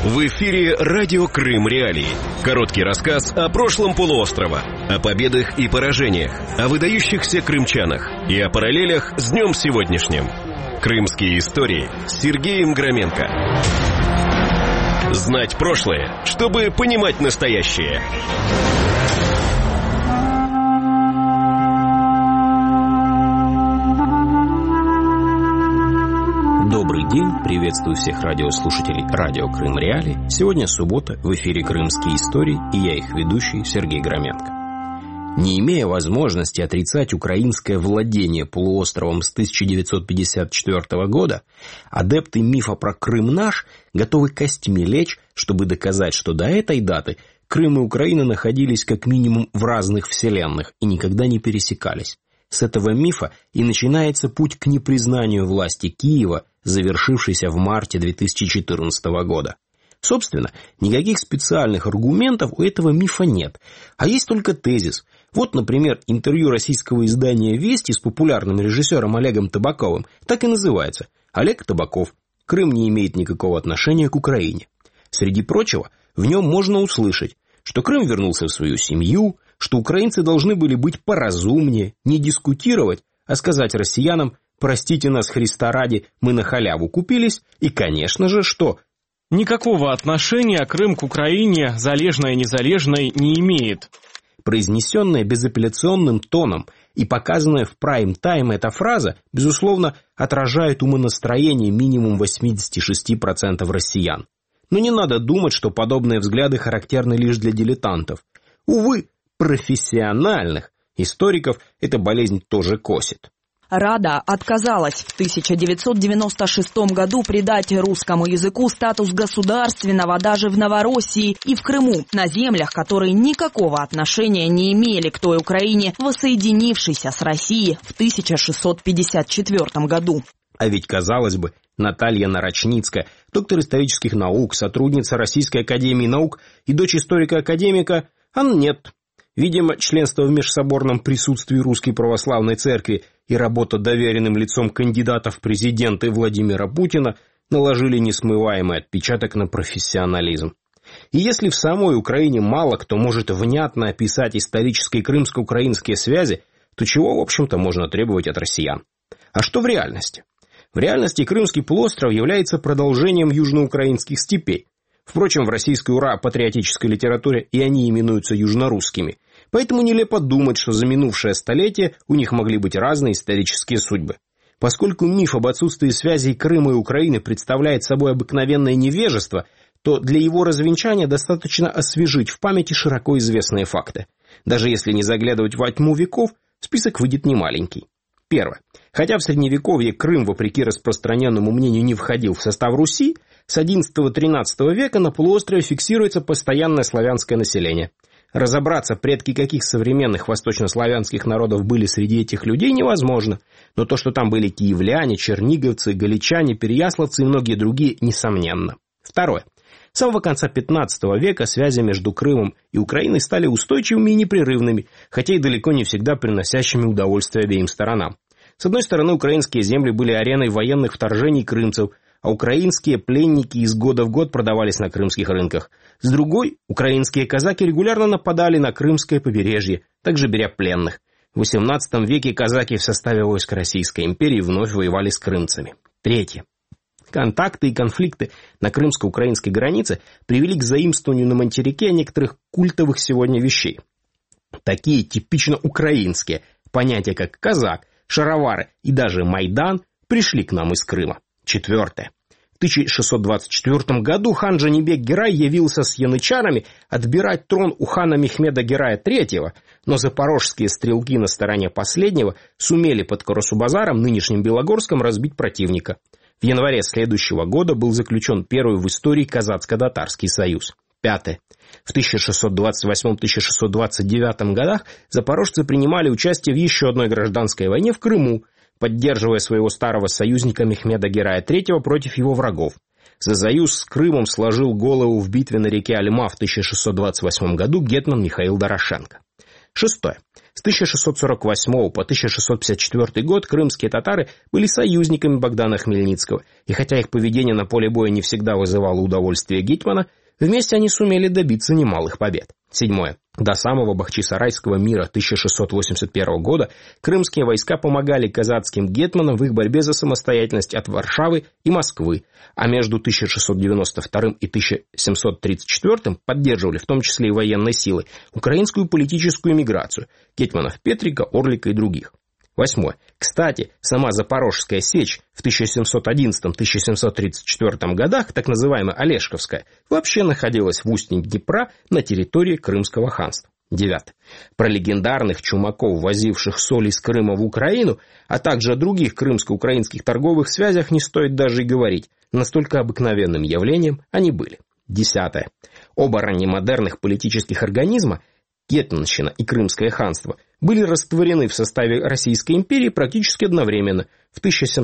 В эфире радио Крым Реалии. Короткий рассказ о прошлом полуострова, о победах и поражениях, о выдающихся крымчанах и о параллелях с днем сегодняшним. Крымские истории с Сергеем Громенко. Знать прошлое, чтобы понимать настоящее. Добрый день, приветствую всех радиослушателей радио Крым Реалии. Сегодня суббота, в эфире «Крымские истории», и я их ведущий Сергей Громенко. Не имея возможности отрицать украинское владение полуостровом с 1954 года, адепты мифа про Крым наш готовы костьми лечь, чтобы доказать, что до этой даты Крым и Украина находились как минимум в разных вселенных и никогда не пересекались. С этого мифа и начинается путь к непризнанию власти Киева, завершившийся в марте 2014 года. Собственно, никаких специальных аргументов у этого мифа нет, а есть только тезис. Вот, например, интервью российского издания «Вести» с популярным режиссером Олегом Табаковым так и называется. Олег Табаков. Крым не имеет никакого отношения к Украине. Среди прочего, в нем можно услышать, что Крым вернулся в свою семью, что украинцы должны были быть поразумнее, не дискутировать, а сказать россиянам: «Простите нас, Христа ради, мы на халяву купились», и, конечно же, что никакого отношения Крым к Украине, залежной-незалежной, не имеет. Произнесенная безапелляционным тоном и показанная в прайм-тайм эта фраза, безусловно, отражает умонастроение минимум 86% россиян. Но не надо думать, что подобные взгляды характерны лишь для дилетантов. Увы, профессиональных историков эта болезнь тоже косит. Рада отказалась в 1996 году придать русскому языку статус государственного даже в Новороссии и в Крыму, на землях, которые никакого отношения не имели к той Украине, воссоединившейся с Россией в 1654 году. А ведь, казалось бы, Наталья Нарочницкая, доктор исторических наук, сотрудница Российской академии наук и дочь историка-академика, а нет. Видимо, членство в межсоборном присутствии Русской Православной Церкви и работа доверенным лицом кандидата в президенты Владимира Путина наложили несмываемый отпечаток на профессионализм. И если в самой Украине мало кто может внятно описать исторические крымско-украинские связи, то чего, в общем-то, можно требовать от россиян? А что в реальности? В реальности Крымский полуостров является продолжением южноукраинских степей. Впрочем, в российской ура-патриотической литературе и они именуются южнорусскими. Поэтому нелепо думать, что за минувшее столетие у них могли быть разные исторические судьбы. Поскольку миф об отсутствии связей Крыма и Украины представляет собой обыкновенное невежество, то для его развенчания достаточно освежить в памяти широко известные факты. Даже если не заглядывать во тьму веков, список выйдет немаленький. Первое. Хотя в Средневековье Крым, вопреки распространенному мнению, не входил в состав Руси, с XI-XIII века на полуострове фиксируется постоянное славянское население. Разобраться, предки каких современных восточнославянских народов были среди этих людей, невозможно. Но то, что там были киевляне, черниговцы, галичане, переяславцы и многие другие, несомненно. Второе. С самого конца XV века связи между Крымом и Украиной стали устойчивыми и непрерывными, хотя и далеко не всегда приносящими удовольствие обеим сторонам. С одной стороны, украинские земли были ареной военных вторжений крымцев, а украинские пленники из года в год продавались на крымских рынках. С другой, украинские казаки регулярно нападали на крымское побережье, также беря пленных. В XVIII веке казаки в составе войск Российской империи вновь воевали с крымцами. Третье. Контакты и конфликты на крымско-украинской границе привели к заимствованию на материке некоторых культовых сегодня вещей. Такие типично украинские понятия, как казак, шаровары и даже Майдан, пришли к нам из Крыма. Четвертое. В 1624 году хан Джанибек Герай явился с янычарами отбирать трон у хана Мехмеда Герая III, но запорожские стрелки на стороне последнего сумели под Карасу-Базаром, нынешним Белогорском, разбить противника. В январе следующего года был заключен первый в истории казацко-татарский союз. Пятое. В 1628-1629 годах запорожцы принимали участие в еще одной гражданской войне в Крыму, поддерживая своего старого союзника Мехмеда Герая III против его врагов. За союз с Крымом сложил голову в битве на реке Альма в 1628 году гетман Михаил Дорошенко. Шестое. С 1648 по 1654 год крымские татары были союзниками Богдана Хмельницкого, и хотя их поведение на поле боя не всегда вызывало удовольствие гетмана, вместе они сумели добиться немалых побед. Седьмое. До самого Бахчисарайского мира 1681 года крымские войска помогали казацким гетманам в их борьбе за самостоятельность от Варшавы и Москвы, а между 1692 и 1734 поддерживали, в том числе и военной силой, украинскую политическую миграцию гетманов Петрика, Орлика и других. Восьмое. Кстати, сама Запорожская сечь в 1711-1734 годах, так называемая Олешковская, вообще находилась в устье Днепра на территории Крымского ханства. Девятое. Про легендарных чумаков, возивших соль из Крыма в Украину, а также о других крымско-украинских торговых связях не стоит даже и говорить. Настолько обыкновенным явлением они были. Десятое. Оба раннемодерных политических организма, гетманщина и Крымское ханство, были растворены в составе Российской империи практически одновременно в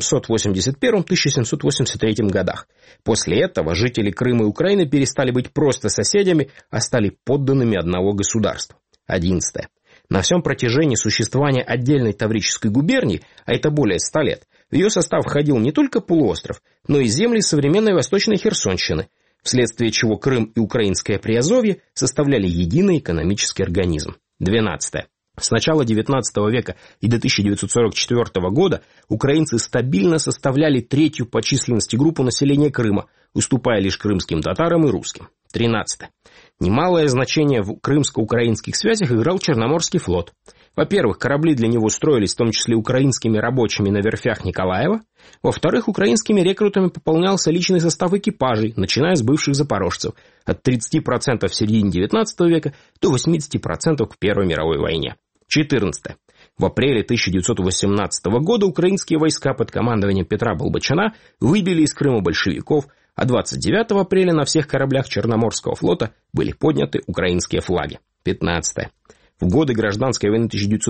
1781-1783 годах. После этого жители Крыма и Украины перестали быть просто соседями, а стали подданными одного государства. 11. На всем протяжении существования отдельной Таврической губернии, а это более 100 лет, в ее состав входил не только полуостров, но и земли современной Восточной Херсонщины, вследствие чего Крым и Украинское Приазовье составляли единый экономический организм. 12. С начала XIX века и до 1944 года украинцы стабильно составляли третью по численности группу населения Крыма, уступая лишь крымским татарам и русским. 13. Немалое значение в крымско-украинских связях играл Черноморский флот. Во-первых, корабли для него строились в том числе украинскими рабочими на верфях Николаева. Во-вторых, украинскими рекрутами пополнялся личный состав экипажей, начиная с бывших запорожцев, от 30% в середине XIX века до 80% к Первой мировой войне. 14. В апреле 1918 года украинские войска под командованием Петра Болбочана выбили из Крыма большевиков, а 29 апреля на всех кораблях Черноморского флота были подняты украинские флаги. 15. В годы гражданской войны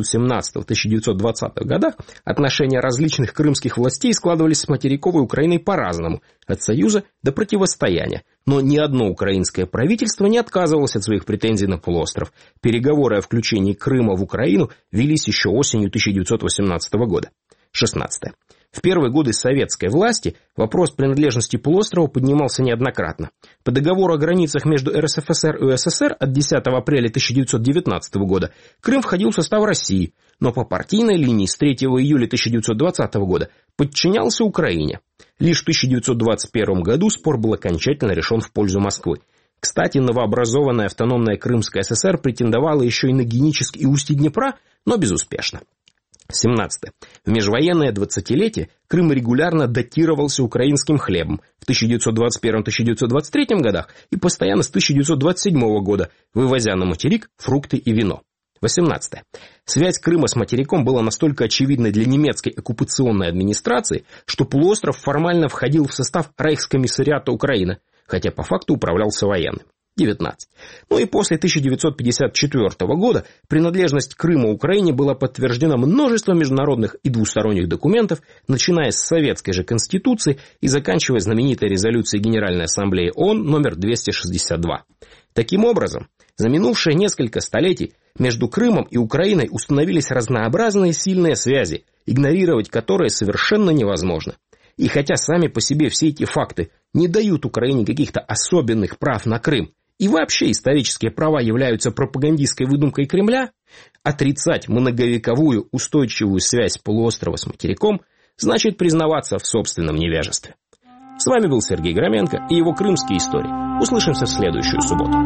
1917-1920 годах отношения различных крымских властей складывались с материковой Украиной по-разному, от союза до противостояния. Но ни одно украинское правительство не отказывалось от своих претензий на полуостров. Переговоры о включении Крыма в Украину велись еще осенью 1918 года. 16. В первые годы советской власти вопрос принадлежности полуострова поднимался неоднократно. По договору о границах между РСФСР и УССР от 10 апреля 1919 года Крым входил в состав России, но по партийной линии с 3 июля 1920 года подчинялся Украине. Лишь в 1921 году спор был окончательно решен в пользу Москвы. Кстати, новообразованная автономная Крымская ССР претендовала еще и на Генический и устье Днепра, но безуспешно. 17. В межвоенное 20-летие Крым регулярно датировался украинским хлебом в 1921-1923 годах и постоянно с 1927 года, вывозя на материк фрукты и вино. 18. Связь Крыма с материком была настолько очевидной для немецкой оккупационной администрации, что полуостров формально входил в состав Рейхскомиссариата Украины, хотя по факту управлялся военным. 19. Ну и после 1954 года принадлежность Крыма Украине была подтверждена множеством международных и двусторонних документов, начиная с Советской же Конституции и заканчивая знаменитой резолюцией Генеральной Ассамблеи ООН номер 262. Таким образом, за минувшие несколько столетий между Крымом и Украиной установились разнообразные сильные связи, игнорировать которые совершенно невозможно. И хотя сами по себе все эти факты не дают Украине каких-то особенных прав на Крым, и вообще исторические права являются пропагандистской выдумкой Кремля, отрицать многовековую устойчивую связь полуострова с материком значит признаваться в собственном невежестве. С вами был Сергей Громенко и его крымские истории. Услышимся в следующую субботу.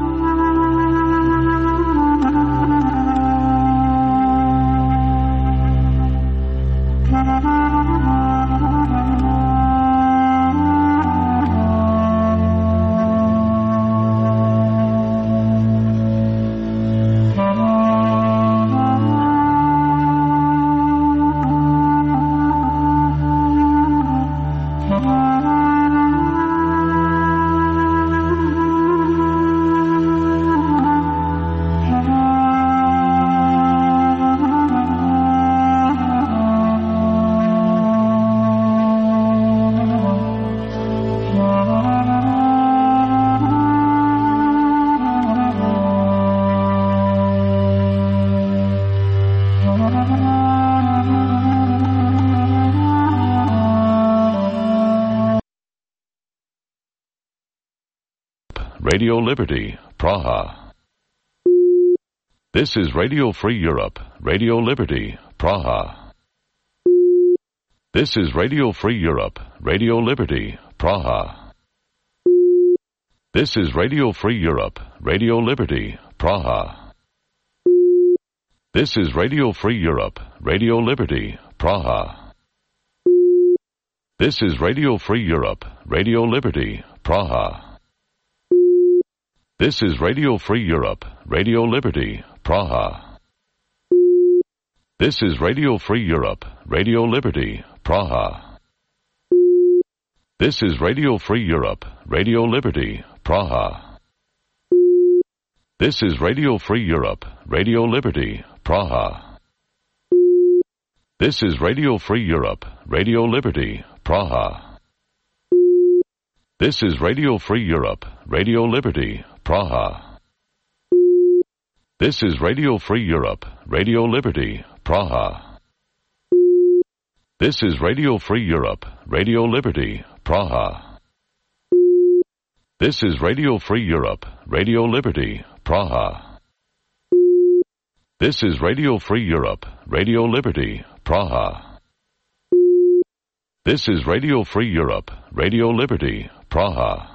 Radio Liberty, Praha. This is Radio Free Europe, Radio Liberty, Praha. This is Radio Free Europe, Radio Liberty, Praha. This is Radio Free Europe, Radio Liberty, Praha. This is Radio Free Europe, Radio Liberty, Praha. This is Radio Free Europe, Radio Liberty, Praha. This is Radio Free Europe, Radio Liberty, Praha. This is Radio Free Europe, Radio Liberty, Praha. This is Radio Free Europe, Radio Liberty, Praha. This is Radio Free Europe, Radio Liberty, Praha. This is Radio Free Europe, Radio Liberty, Praha. This is Radio Free Europe, Radio Liberty, Praha. This is Radio Free Europe, Radio Liberty, Praha. This is Radio Free Europe, Radio Liberty, Praha. This is Radio Free Europe, Radio Liberty, Praha. This is Radio Free Europe, Radio Liberty, Praha. This is Radio Free Europe, Radio Liberty, Praha.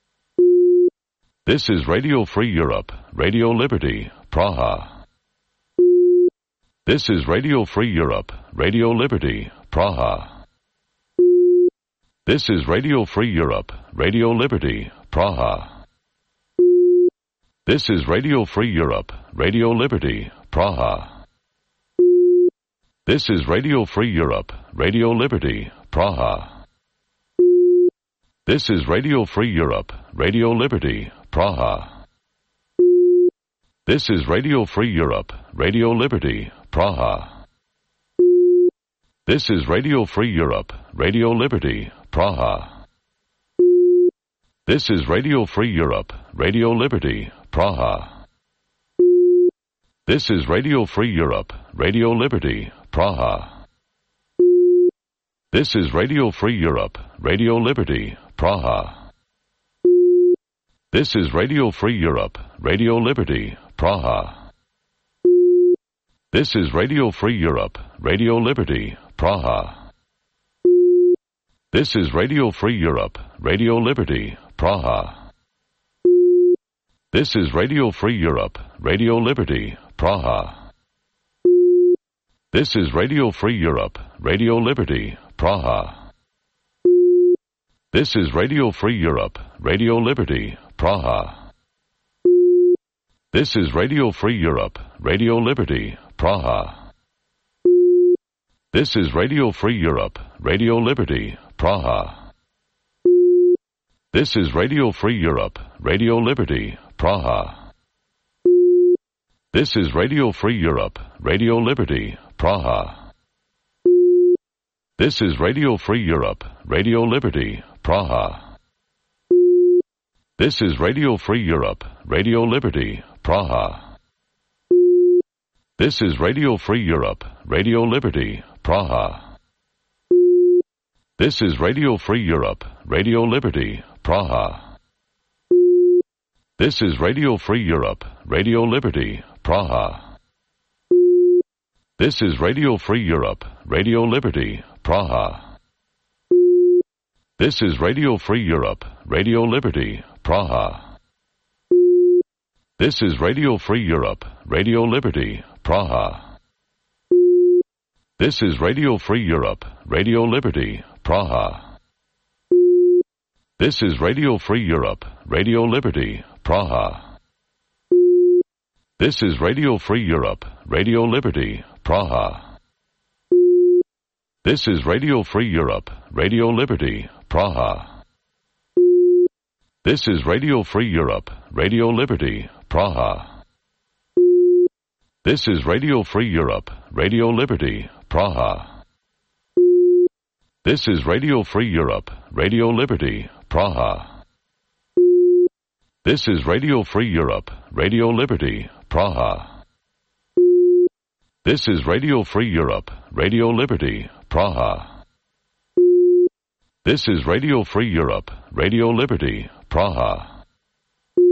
This is Radio Free Europe, Radio Liberty, Praha. This is Radio Free Europe, Radio Liberty, Praha. This is Radio Free Europe, Radio Liberty, Praha. This is Radio Free Europe, Radio Liberty, Praha. This is Radio Free Europe, Radio Liberty, Praha. This is Radio Free Europe, Radio Liberty, Praha. This is Radio Free Europe, Radio Liberty, Praha. This is Radio Free Europe, Radio Liberty, Praha. This is Radio Free Europe, Radio Liberty, Praha. This is Radio Free Europe, Radio Liberty, Praha. This is Radio Free Europe, Radio Liberty, Praha. This is Radio Free Europe, Radio Liberty, Praha. This is Radio Free Europe, Radio Liberty, Praha. This is Radio Free Europe, Radio Liberty, Praha. This is Radio Free Europe, Radio Liberty, Praha. This is Radio Free Europe, Radio Liberty, Praha. This is Radio Free Europe, Radio Liberty, Praha. This is Radio Free Europe, Radio Liberty, Praha. This is Radio Free Europe, Radio Liberty, Praha. This is Radio Free Europe, Radio Liberty, Praha. This is Radio Free Europe, Radio Liberty, Praha. This is Radio Free Europe, Radio Liberty, Praha. This is Radio Free Europe, Radio Liberty, Praha. This is Radio Free Europe, Radio Liberty, Praha. This is Radio Free Europe, Radio Liberty, Praha. This is Radio Free Europe, Radio Liberty, Praha. This is Radio Free Europe, Radio Liberty, Praha. This is Radio Free Europe, Radio Liberty, Praha. This is Radio Free Europe, Radio Liberty, Praha. This is Radio Free Europe, Radio Liberty, Praha. This is Radio Free Europe, Radio Liberty, Praha. This is Radio Free Europe, Radio Liberty, Praha. This is Radio Free Europe, Radio Liberty, Praha. This is Radio Free Europe, Radio Liberty, Praha. This is Radio Free Europe, Radio Liberty, Praha. This is Radio Free Europe, Radio Liberty, Praha. This is Radio Free Europe, Radio Liberty, Praha. This is Radio Free Europe, Radio Liberty, Praha. This is Radio Free Europe, Radio Liberty, Praha.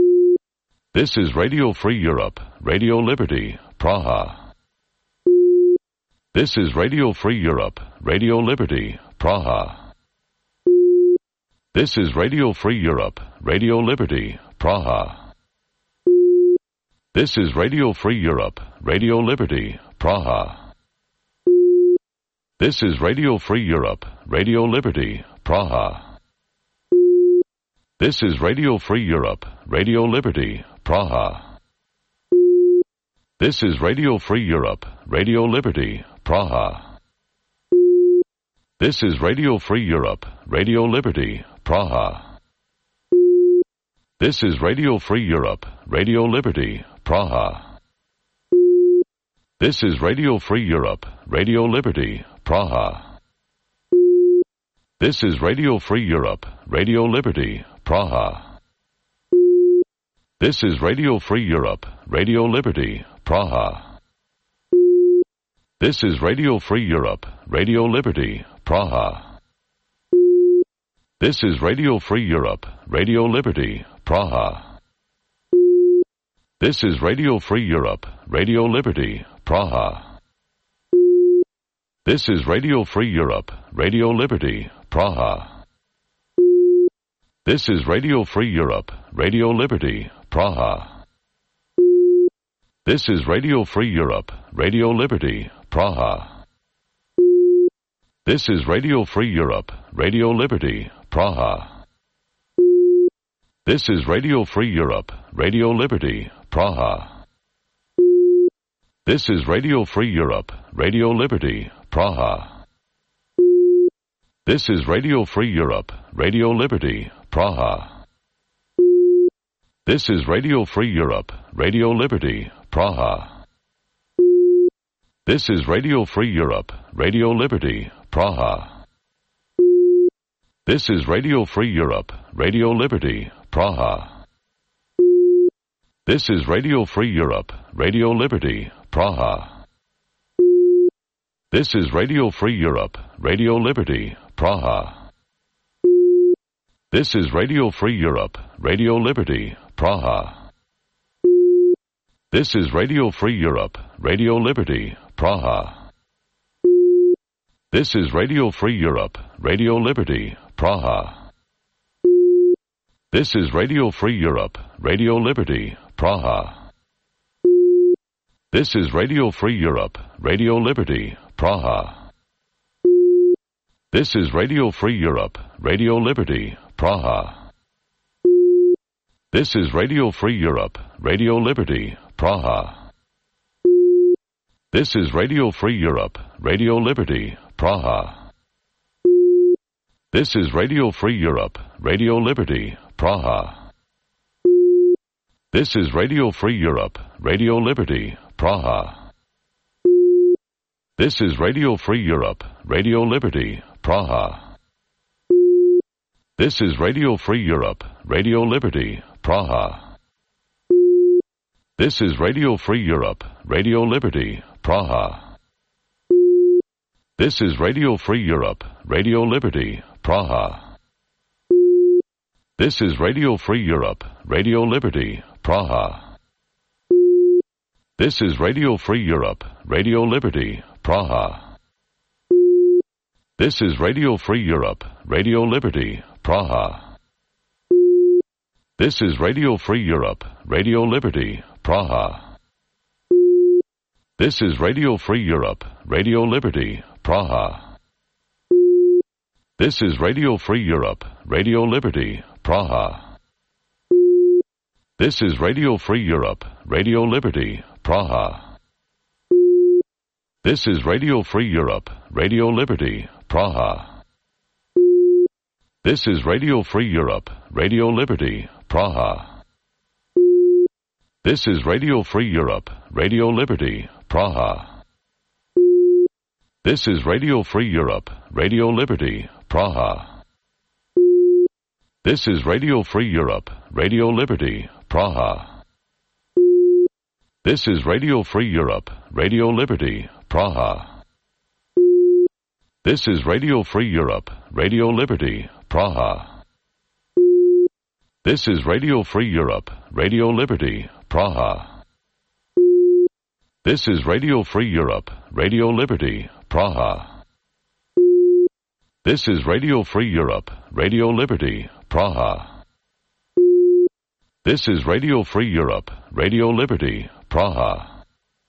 This is Radio Free Europe, Radio Liberty, Praha. This is Radio Free Europe, Radio Liberty, Praha. This is Radio Free Europe, Radio Liberty, Praha. This is Radio Free Europe, Radio Liberty, Praha. This is Radio Free Europe, Radio Liberty, Praha. This is Radio Free Europe, Radio Liberty, Praha. This is Radio Free Europe, Radio Liberty, Praha. This is Radio Free Europe, Radio Liberty, Praha. This is Radio Free Europe, Radio Liberty, Praha. This is Radio Free Europe, Radio Liberty, Praha. This is Radio Free Europe, Radio Liberty, Praha. This is Radio Free Europe, Radio Liberty, Praha. This is Radio Free Europe, Radio Liberty, Praha. This is Radio Free Europe, Radio Liberty, Praha. This is Radio Free Europe, Radio Liberty, Praha. This is Radio Free Europe, Radio Liberty, Praha. This is Radio Free Europe, Radio Liberty, Praha. This is Radio Free Europe, Radio Liberty, Praha. This is Radio Free Europe, Radio Liberty, Praha. This is Radio Free Europe, Radio Liberty, Praha. This is Radio Free Europe, Radio Liberty, Praha. This is Radio Free Europe, Radio Liberty, Praha. This is Radio Free Europe, Radio Liberty, Praha. This is Radio Free Europe, Radio Liberty, Praha. This is Radio Free Europe, Radio Liberty, Praha. This is Radio Free Europe, Radio Liberty, Praha. This is Radio Free Europe, Radio Liberty, Praha. This is Radio Free Europe, Radio Liberty, Praha. This is Radio Free Europe, Radio Liberty, Praha. This is Radio Free Europe, Radio Liberty, Praha. This is Radio Free Europe, Radio Liberty, Praha. This is Radio Free Europe, Radio Liberty, Praha. This is Radio Free Europe, Radio Liberty, Praha. This is Radio Free Europe, Radio Liberty, Praha. This is Radio Free Europe, Radio Liberty, Praha. This is Radio Free Europe, Radio Liberty, Praha. This is Radio Free Europe, Radio Liberty, Praha. This is Radio Free Europe, Radio Liberty, Praha. This is Radio Free Europe, Radio Liberty, Praha. This is Radio Free Europe, Radio Liberty, Praha. This is Radio Free Europe, Radio Liberty, Praha. This is Radio Free Europe, Radio Liberty, Praha. This is Radio Free Europe, Radio Liberty, Praha. This is Radio Free Europe, Radio Liberty, Praha. This is Radio Free Europe, Radio Liberty, Praha. This is Radio Free Europe, Radio Liberty, Praha. This is Radio Free Europe, Radio Liberty, Praha. This is Radio Free Europe, Radio Liberty, Praha. This is Radio Free Europe, Radio Liberty, Praha. This is Radio Free Europe, Radio Liberty, Praha. This is Radio Free Europe, Radio Liberty, Praha. This is Radio Free Europe, Radio Liberty, Praha. This is Radio Free Europe, Radio Liberty, Praha. This is Radio Free Europe, Radio Liberty, Praha. This is Radio Free Europe, Radio Liberty, Praha. This is Radio Free Europe, Radio Liberty, Praha. This is Radio Free Europe, Radio Liberty, Praha. This is Radio Free Europe, Radio Liberty, Praha. This is Radio Free Europe, Radio Liberty, Praha.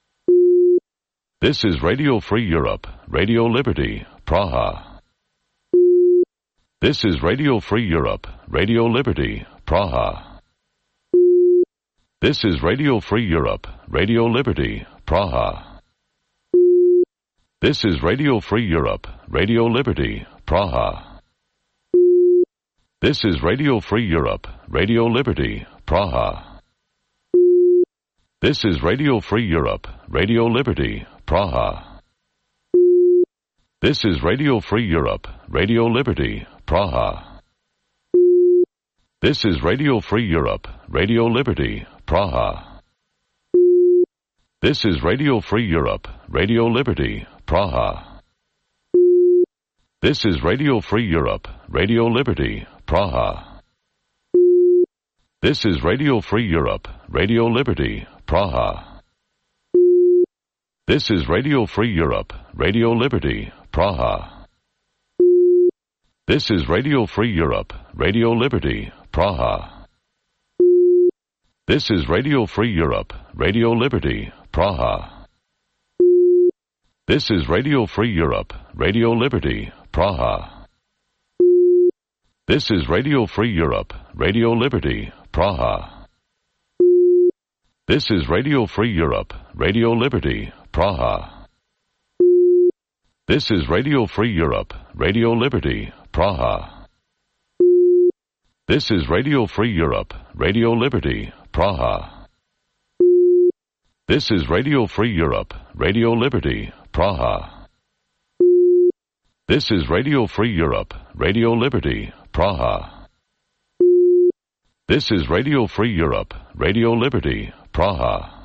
This is Radio Free Europe, Radio Liberty, Praha. This is Radio Free Europe, Radio Liberty, Praha. This is Radio Free Europe, Radio Liberty, Praha. This is Radio Free Europe, Radio Liberty, Praha. This is Radio Free Europe, Radio Liberty, Praha. This is Radio Free Europe, Radio Liberty, Praha. This is Radio Free Europe, Radio Liberty, Praha. This is Radio Free Europe, Radio Liberty, Praha. This is Radio Free Europe, Radio Liberty, Praha. This is Radio Free Europe, Radio Liberty, Praha. This is Radio Free Europe, Radio Liberty, Praha. This is Radio Free Europe, Radio Liberty, Praha. This is Radio Free Europe, Radio Liberty, Praha. This is Radio Free Europe, Radio Liberty, Praha. This is Radio Free Europe, Radio Liberty, Praha. This is Radio Free Europe, Radio Liberty, Praha. This is Radio Free Europe, Radio Liberty, Praha. This is Radio Free Europe, Radio Liberty, Praha. This is Radio Free Europe, Radio Liberty, Praha. This is Radio Free Europe, Radio Liberty, Praha. This is Radio Free Europe, Radio Liberty, Praha. This is Radio Free Europe, Radio Liberty, Praha.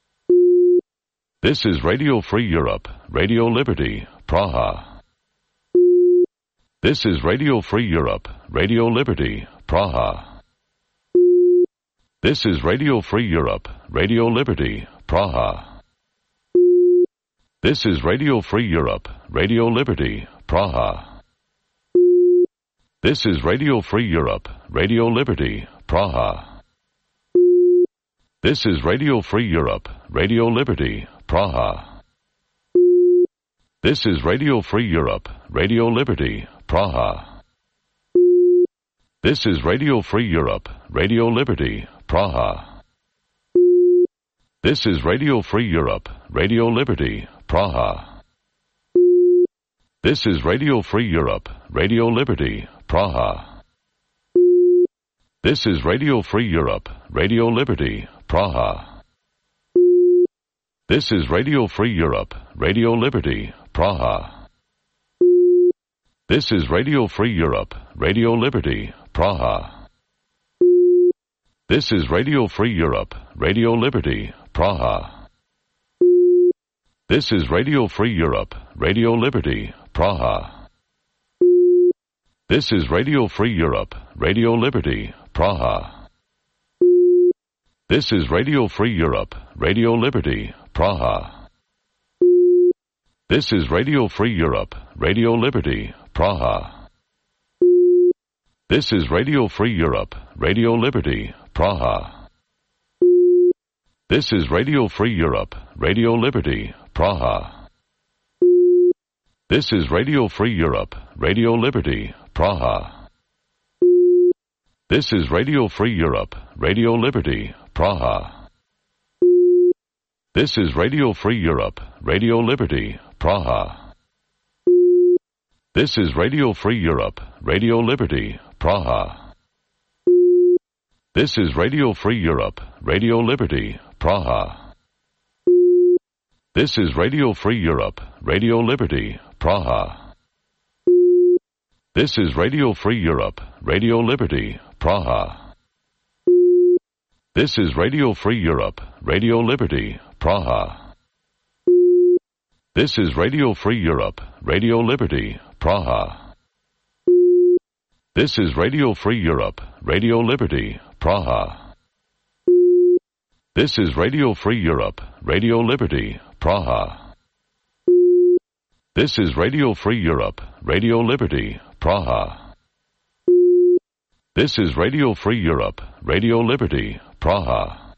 This is Radio Free Europe, Radio Liberty, Praha. This is Radio Free Europe, Radio Liberty, Praha. This is Radio Free Europe, Radio Liberty, Praha. This is Radio Free Europe, Radio Liberty, Praha. This is Radio Free Europe, Radio Liberty, Praha. This is Radio Free Europe, Radio Liberty, Praha. This is Radio Free Europe, Radio Liberty, Praha. This is Radio Free Europe, Radio Liberty, Praha. This is Radio Free Europe, Radio Liberty, Praha. This is Radio Free Europe, Radio Liberty, Praha. This is Radio Free Europe, Radio Liberty, Praha. This is Radio Free Europe, Radio Liberty, Praha. This is Radio Free Europe, Radio Liberty, Praha. This is Radio Free Europe, Radio Liberty, Praha. This is Radio Free Europe, Radio Liberty, Praha. This is Radio Free Europe, Radio Liberty, Praha. This is Radio Free Europe, Radio Liberty, Praha. This is Radio Free Europe, Radio Liberty, Praha. This is Radio Free Europe, Radio Liberty, Praha. This is Radio Free Europe, Radio Liberty, Praha. This is Radio Free Europe, Radio Liberty, Praha. This is Radio Free Europe, Radio Liberty, Praha. This is Radio Free Europe, Radio Liberty, Praha. This is Radio Free Europe, Radio Liberty, Praha. This is Radio Free Europe, Radio Liberty, Praha. This is Radio Free Europe, Radio Liberty, Praha. This is Radio Free Europe, Radio Liberty, Praha. This is Radio Free Europe, Radio Liberty, Praha. This is Radio Free Europe, Radio Liberty, Praha. This is Radio Free Europe, Radio Liberty, Praha. This is Radio Free Europe, Radio Liberty, Praha. This is Radio Free Europe, Radio Liberty, Praha. This is Radio Free Europe, Radio Liberty, Praha.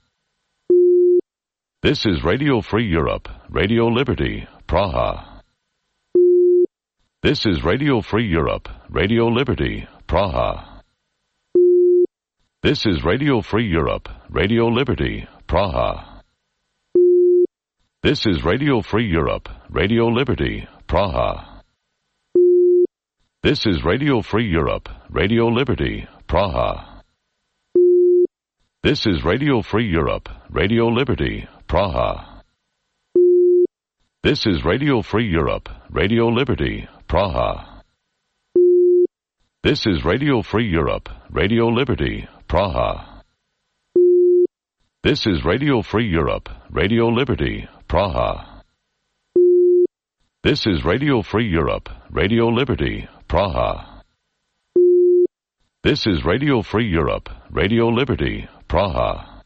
This is Radio Free Europe, Radio Liberty, Praha. This is Radio Free Europe, Radio Liberty, Praha. This is Radio Free Europe, Radio Liberty, Praha. This is Radio Free Europe, Radio Liberty, Praha. This is Radio Free Europe, Radio Liberty, Praha. This is Radio Free Europe, Radio Liberty, Praha. This is Radio Free Europe, Radio Liberty, Praha. This is Radio Free Europe, Radio Liberty, Praha. This is Radio Free Europe, Radio Liberty, Praha. This is Radio Free Europe, Radio Liberty, Praha. This is Radio Free Europe, Radio Liberty, Praha.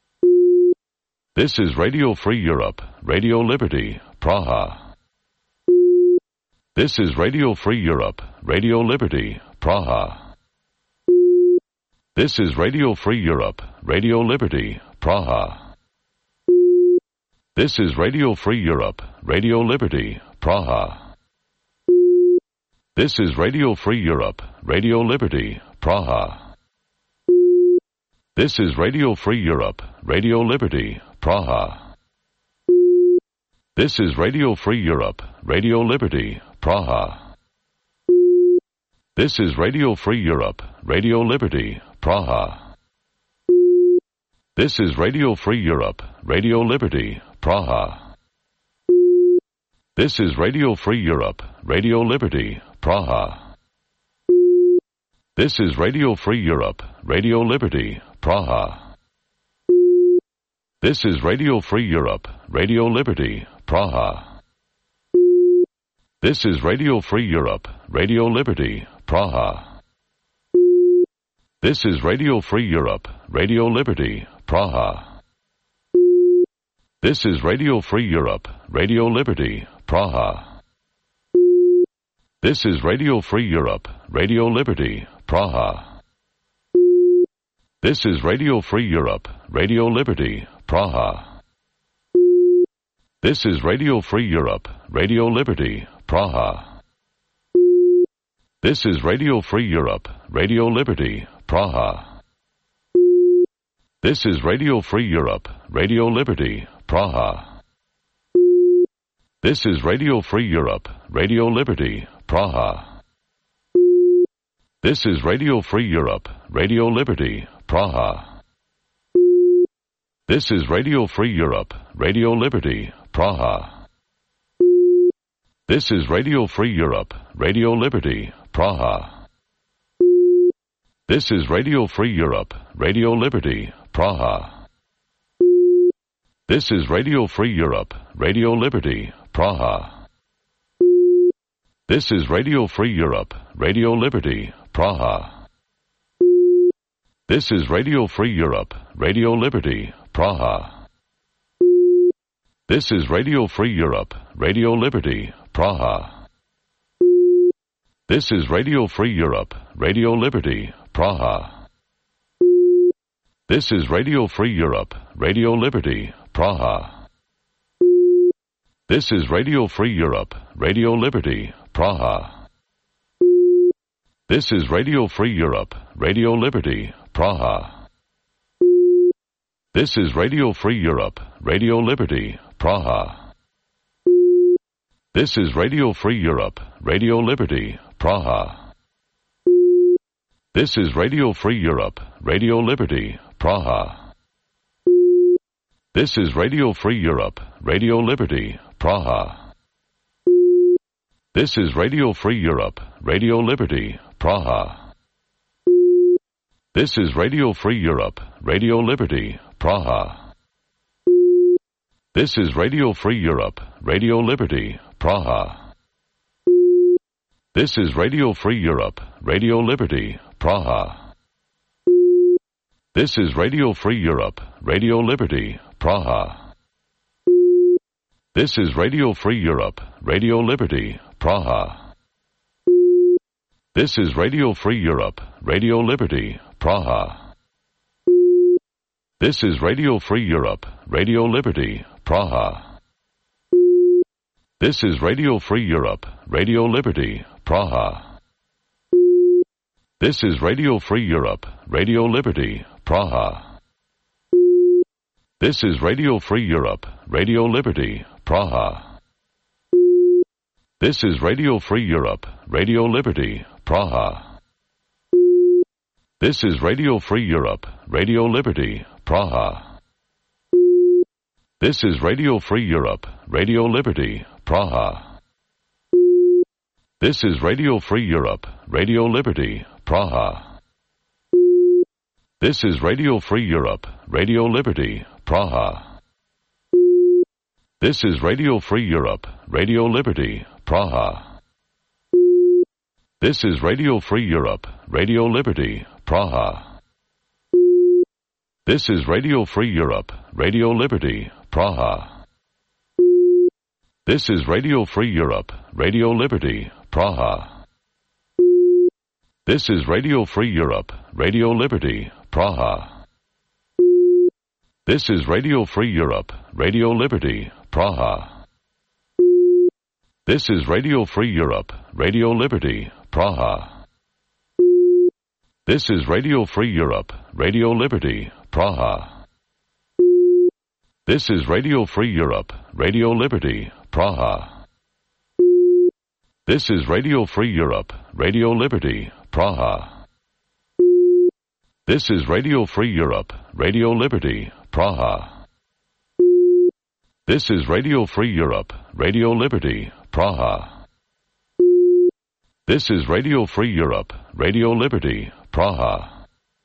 This is Radio Free Europe, Radio Liberty, Praha. This is Radio Free Europe, Radio Liberty, Praha. This is Radio Free Europe, Radio Liberty, Praha. This is Radio Free Europe, Radio Liberty, Praha. This is Radio Free Europe, Radio Liberty, Praha. This is Radio Free Europe, Radio Liberty, Praha. This is Radio Free Europe, Radio Liberty, Praha. This is Radio Free Europe, Radio Liberty, Praha. This is Radio Free Europe, Radio Liberty, Praha. This is Radio Free Europe, Radio Liberty, Praha. This is Radio Free Europe, Radio Liberty, Praha. This is Radio Free Europe, Radio Liberty, Praha. This is Radio Free Europe, Radio Liberty, Praha. This is Radio Free Europe, Radio Liberty, Praha. This is Radio Free Europe, Radio Liberty, Praha. This is Radio Free Europe, Radio Liberty, Praha. This is Radio Free Europe, Radio Liberty, Praha. This is Radio Free Europe, Radio Liberty, Praha. This is Radio Free Europe, Radio Liberty, Praha. This is Radio Free Europe, Radio Liberty, Praha. This is Radio Free Europe, Radio Liberty, Praha. This is Radio Free Europe, Radio Liberty, Praha. This is Radio Free Europe, Radio Liberty, Praha. This is Radio Free Europe, Radio Liberty, Praha. This is Radio Free Europe, Radio Liberty, Praha. This is Radio Free Europe, Radio Liberty, Praha. This is Radio Free Europe, Radio Liberty, Praha. This is Radio Free Europe, Radio Liberty, Praha. This is Radio Free Europe, Radio Liberty, Praha. This is Radio Free Europe, Radio Liberty, Praha. This is Radio Free Europe, Radio Liberty, Praha. This is Radio Free Europe, Radio Liberty, Praha. This is Radio Free Europe, Radio Liberty, Praha. This is Radio Free Europe, Radio Liberty, Praha. This is Radio Free Europe, Radio Liberty, Praha. This is Radio Free Europe, Radio Liberty, Praha. This is Radio Free Europe, Radio Liberty, Praha. This is Radio Free Europe, Radio Liberty, Praha. This is Radio Free Europe, Radio Liberty, Praha. This is Radio Free Europe, Radio Liberty, Praha. This is Radio Free Europe, Radio Liberty, Praha. This is Radio Free Europe, Radio Liberty, Praha. This is Radio Free Europe, Radio Liberty, Praha. This is Radio Free Europe, Radio Liberty, Praha. This is Radio Free Europe, Radio Liberty, Praha. This is Radio Free Europe, Radio Liberty, Praha. This is Radio Free Europe, Radio Liberty, Praha. This is Radio Free Europe, Radio Liberty, Praha. This is Radio Free Europe, Radio Liberty, Praha. This is Radio Free Europe, Radio Liberty, Praha. This is Radio Free Europe, Radio Liberty, Praha. This is Radio Free Europe, Radio Liberty, Praha. This is Radio Free Europe, Radio Liberty, Praha. This is Radio Free Europe, Radio Liberty, Praha. This is Radio Free Europe, Radio Liberty, Praha. This is Radio Free Europe, Radio Liberty, Praha. This is Radio Free Europe, Radio Liberty, Praha. This is Radio Free Europe, Radio Liberty, Praha. This is Radio Free Europe, Radio Liberty, Praha. This is Radio Free Europe, Radio Liberty, Praha. This is Radio Free Europe, Radio Liberty, Praha. This is Radio Free Europe, Radio Liberty, Praha. This is Radio Free Europe, Radio Liberty, Praha. This is Radio Free Europe, Radio Liberty, Praha. This is Radio Free Europe, Radio Liberty, Praha. This is Radio Free Europe, Radio Liberty, Praha.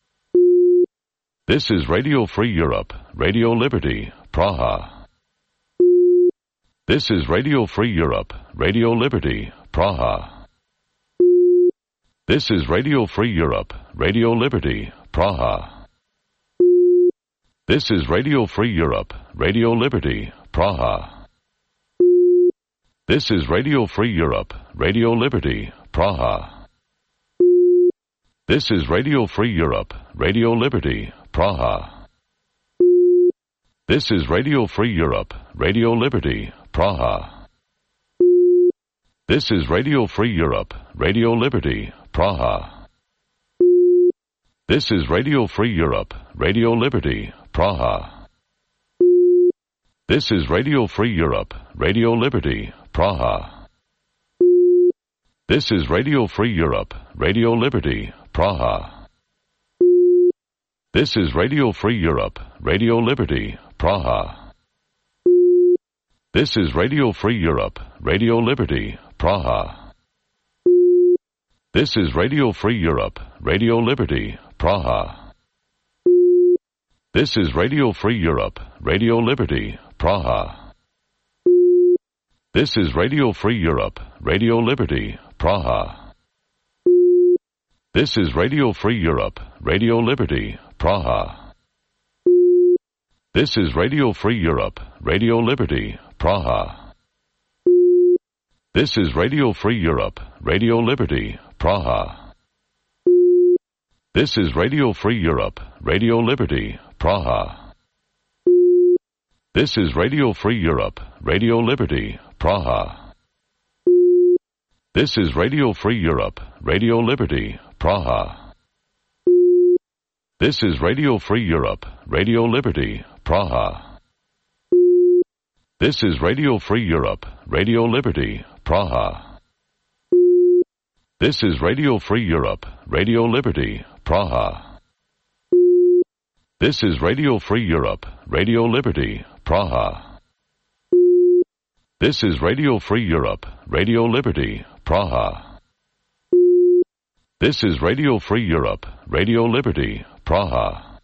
This is Radio Free Europe, Radio Liberty, Praha. This is Radio Free Europe, Radio Liberty, Praha. This is Radio Free Europe, Radio Liberty, Praha. This is Radio Free Europe, Radio Liberty, Praha. This is Radio Free Europe, Radio Liberty, Praha. This is Radio Free Europe, Radio Liberty, Praha. This is Radio Free Europe, Radio Liberty, Praha. This is Radio Free Europe, Radio Liberty, Praha. This is Radio Free Europe, Radio Liberty, Praha. This is Radio Free Europe, Radio Liberty, Praha. This is Radio Free Europe, Radio Liberty, Praha. This is Radio Free Europe, Radio Liberty, Praha. This is Radio Free Europe, Radio Liberty, Praha. This is Radio Free Europe, Radio Liberty, Praha. This is Radio Free Europe, Radio Liberty, Praha. This is Radio Free Europe, Radio Liberty, Praha. This is Radio Free Europe, Radio Liberty, Praha. This is Radio Free Europe, Radio Liberty, Praha. This is Radio Free Europe, Radio Liberty, Praha. This is Radio Free Europe, Radio Liberty, Praha. This is Radio Free Europe, Radio Liberty, Praha. This is Radio Free Europe, Radio Liberty, Praha. This is Radio Free Europe, Radio Liberty, Praha. This is Radio Free Europe, Radio Liberty, Praha. This is Radio Free Europe, Radio Liberty, Praha. This is Radio Free Europe, Radio Liberty, Praha. This is Radio Free Europe, Radio Liberty, Praha. This is Radio Free Europe, Radio Liberty, Praha.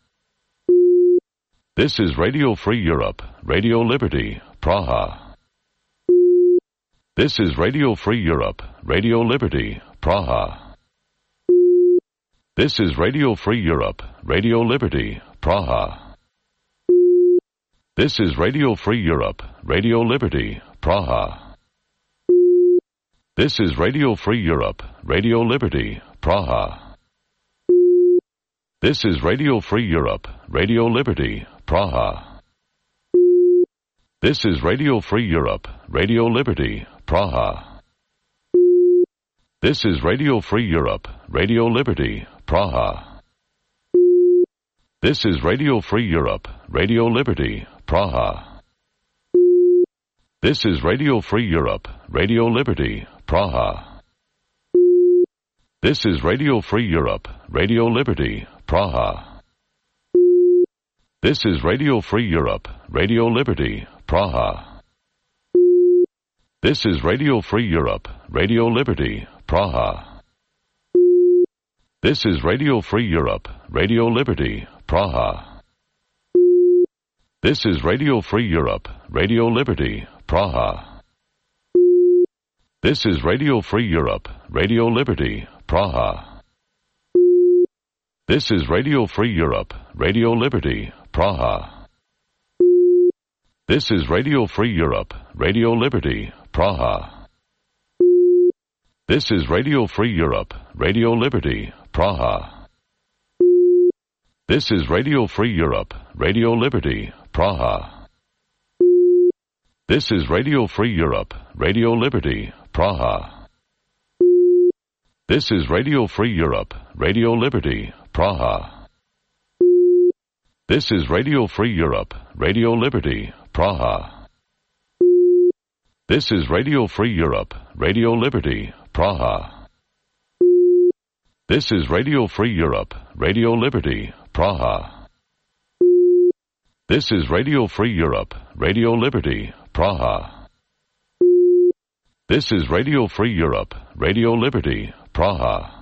This is Radio Free Europe, Radio Liberty, Praha. This is Radio Free Europe, Radio Liberty, Praha. This is Radio Free Europe, Radio Liberty, Praha. This is Radio Free Europe, Radio Liberty, Praha. This is Radio Free Europe, Radio Liberty, Praha. This is Radio Free Europe, Radio Liberty, Praha. This is Radio Free Europe, Radio Liberty, Praha. This is Radio Free Europe, Radio Liberty, Praha. This is Radio Free Europe, Radio Liberty, Praha. This is Radio Free Europe, Radio Liberty, Praha. This is Radio Free Europe, Radio Liberty, Praha. This is Radio Free Europe, Radio Liberty, Praha. This is Radio Free Europe, Radio Liberty, Praha. This is Radio Free Europe, Radio Liberty, Praha. This is Radio Free Europe, Radio Liberty, Praha. This is Radio Free Europe, Radio Liberty, Praha. This is Radio Free Europe, Radio Liberty, Praha. This is Radio Free Europe, Radio Liberty, Praha. This is Radio Free Europe, Radio Liberty, Praha. This is Radio Free Europe, Radio Liberty, Praha. This is Radio Free Europe, Radio Liberty, Praha. This is Radio Free Europe, Radio Liberty, Praha. This is Radio Free Europe, Radio Liberty, Praha. This is Radio Free Europe, Radio Liberty, Praha. This is Radio Free Europe, Radio Liberty, Praha. This is Radio Free Europe, Radio Liberty, Praha. This is Radio Free Europe, Radio Liberty, Praha.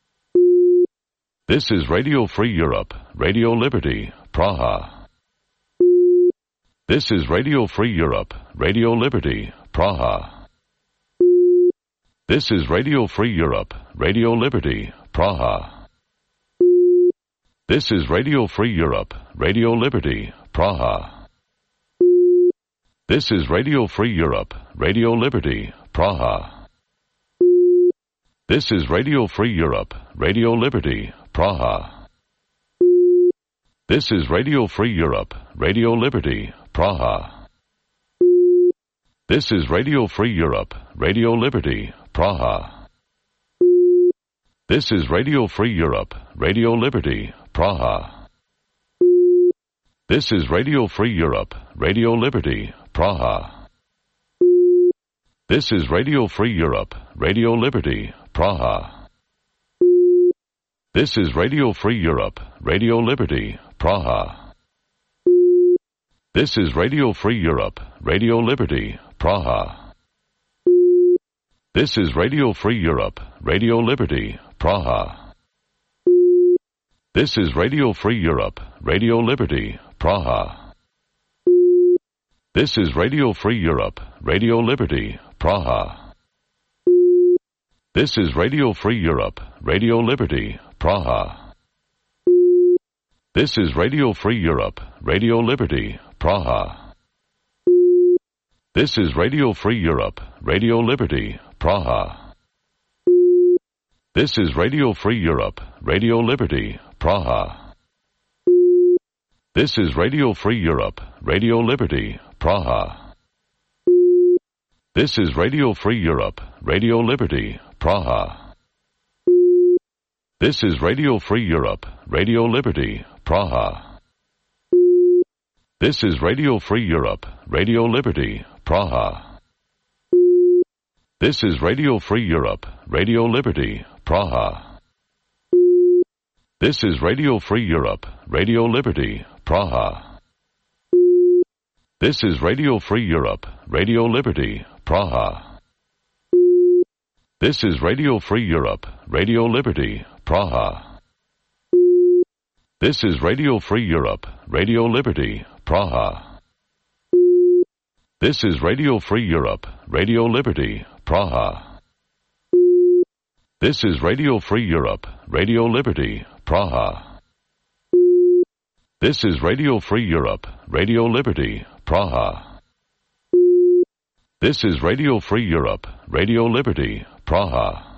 This is Radio Free Europe, Radio Liberty, Praha. This is Radio Free Europe, Radio Liberty, Praha. This is Radio Free Europe, Radio Liberty, Praha. This is Radio Free Europe, Radio Liberty, Praha. This is Radio Free Europe, Radio Liberty, Praha. This is Radio Free Europe, Radio Liberty, Praha. This is Radio Free Europe, Radio Liberty, Praha. This is Radio Free Europe, Radio Liberty, Praha. This is Radio Free Europe, Radio Liberty, Praha. This is Radio Free Europe, Radio Liberty, Praha. This is Radio Free Europe, Radio Liberty, Praha. This is Radio Free Europe, Radio Liberty, Praha. This is Radio Free Europe, Radio Liberty, Praha. This is Radio Free Europe, Radio Liberty, Praha. This is Radio Free Europe, Radio Liberty, Praha. This is Radio Free Europe, Radio Liberty, Praha. This is Radio Free Europe, Radio Liberty, Praha. This is Radio Free Europe, Radio Liberty, Praha. This is Radio Free Europe, Radio Liberty, Praha. This is Radio Free Europe, Radio Liberty, Praha. This is Radio Free Europe, Radio Liberty, Praha. This is Radio Free Europe, Radio Liberty, Praha. This is Radio Free Europe, Radio Liberty, Praha. This is Radio Free Europe, Radio Liberty, Praha. This is Radio Free Europe, Radio Liberty, Praha. This is Radio Free Europe, Radio Liberty, Praha. This is Radio Free Europe, Radio Liberty, Praha. This is Radio Free Europe, Radio Liberty, Praha. This is Radio Free Europe, Radio Liberty, Praha. This is Radio Free Europe, Radio Liberty, Praha. This is Radio Free Europe, Radio Liberty, Praha. This is Radio Free Europe, Radio Liberty, Praha. This is Radio Free Europe, Radio Liberty, Praha.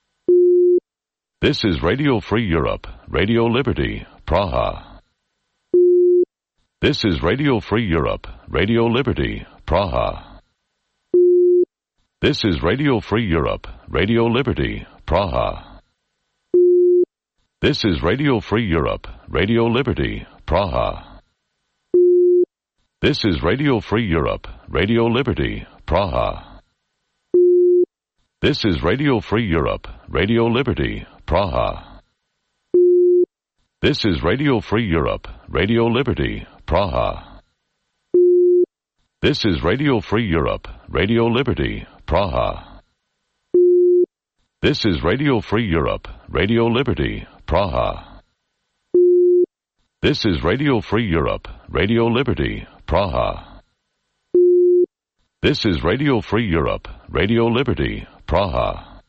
This is Radio Free Europe, Radio Liberty, Praha. This is Radio Free Europe, Radio Liberty, Praha. This is Radio Free Europe, Radio Liberty, Praha. This is Radio Free Europe, Radio Liberty, Praha. This is Radio Free Europe, Radio Liberty, Praha. This is Radio Free Europe, Radio Liberty, Praha. This is Radio Free Europe, Radio Liberty, Praha. This is Radio Free Europe, Radio Liberty, Praha. This is Radio Free Europe, Radio Liberty, Praha. This is Radio Free Europe, Radio Liberty, Praha. This is Radio Free Europe, Radio Liberty, Praha.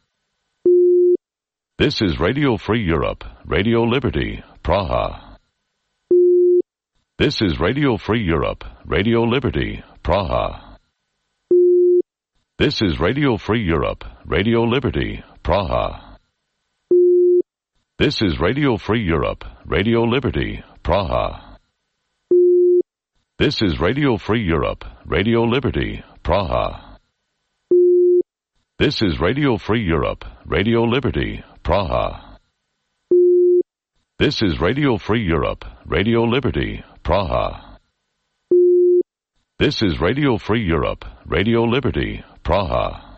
This is Radio Free Europe, Radio Liberty, Praha. This is Radio Free Europe, Radio Liberty, Praha. This is Radio Free Europe, Radio Liberty, Praha. This is Radio Free Europe, Radio Liberty, Praha. This is Radio Free Europe, Radio Liberty, Praha. This is Radio Free Europe, Radio Liberty, Praha. This is Radio Free Europe, Radio Liberty, Praha. This is Radio Free Europe, Radio Liberty, Praha.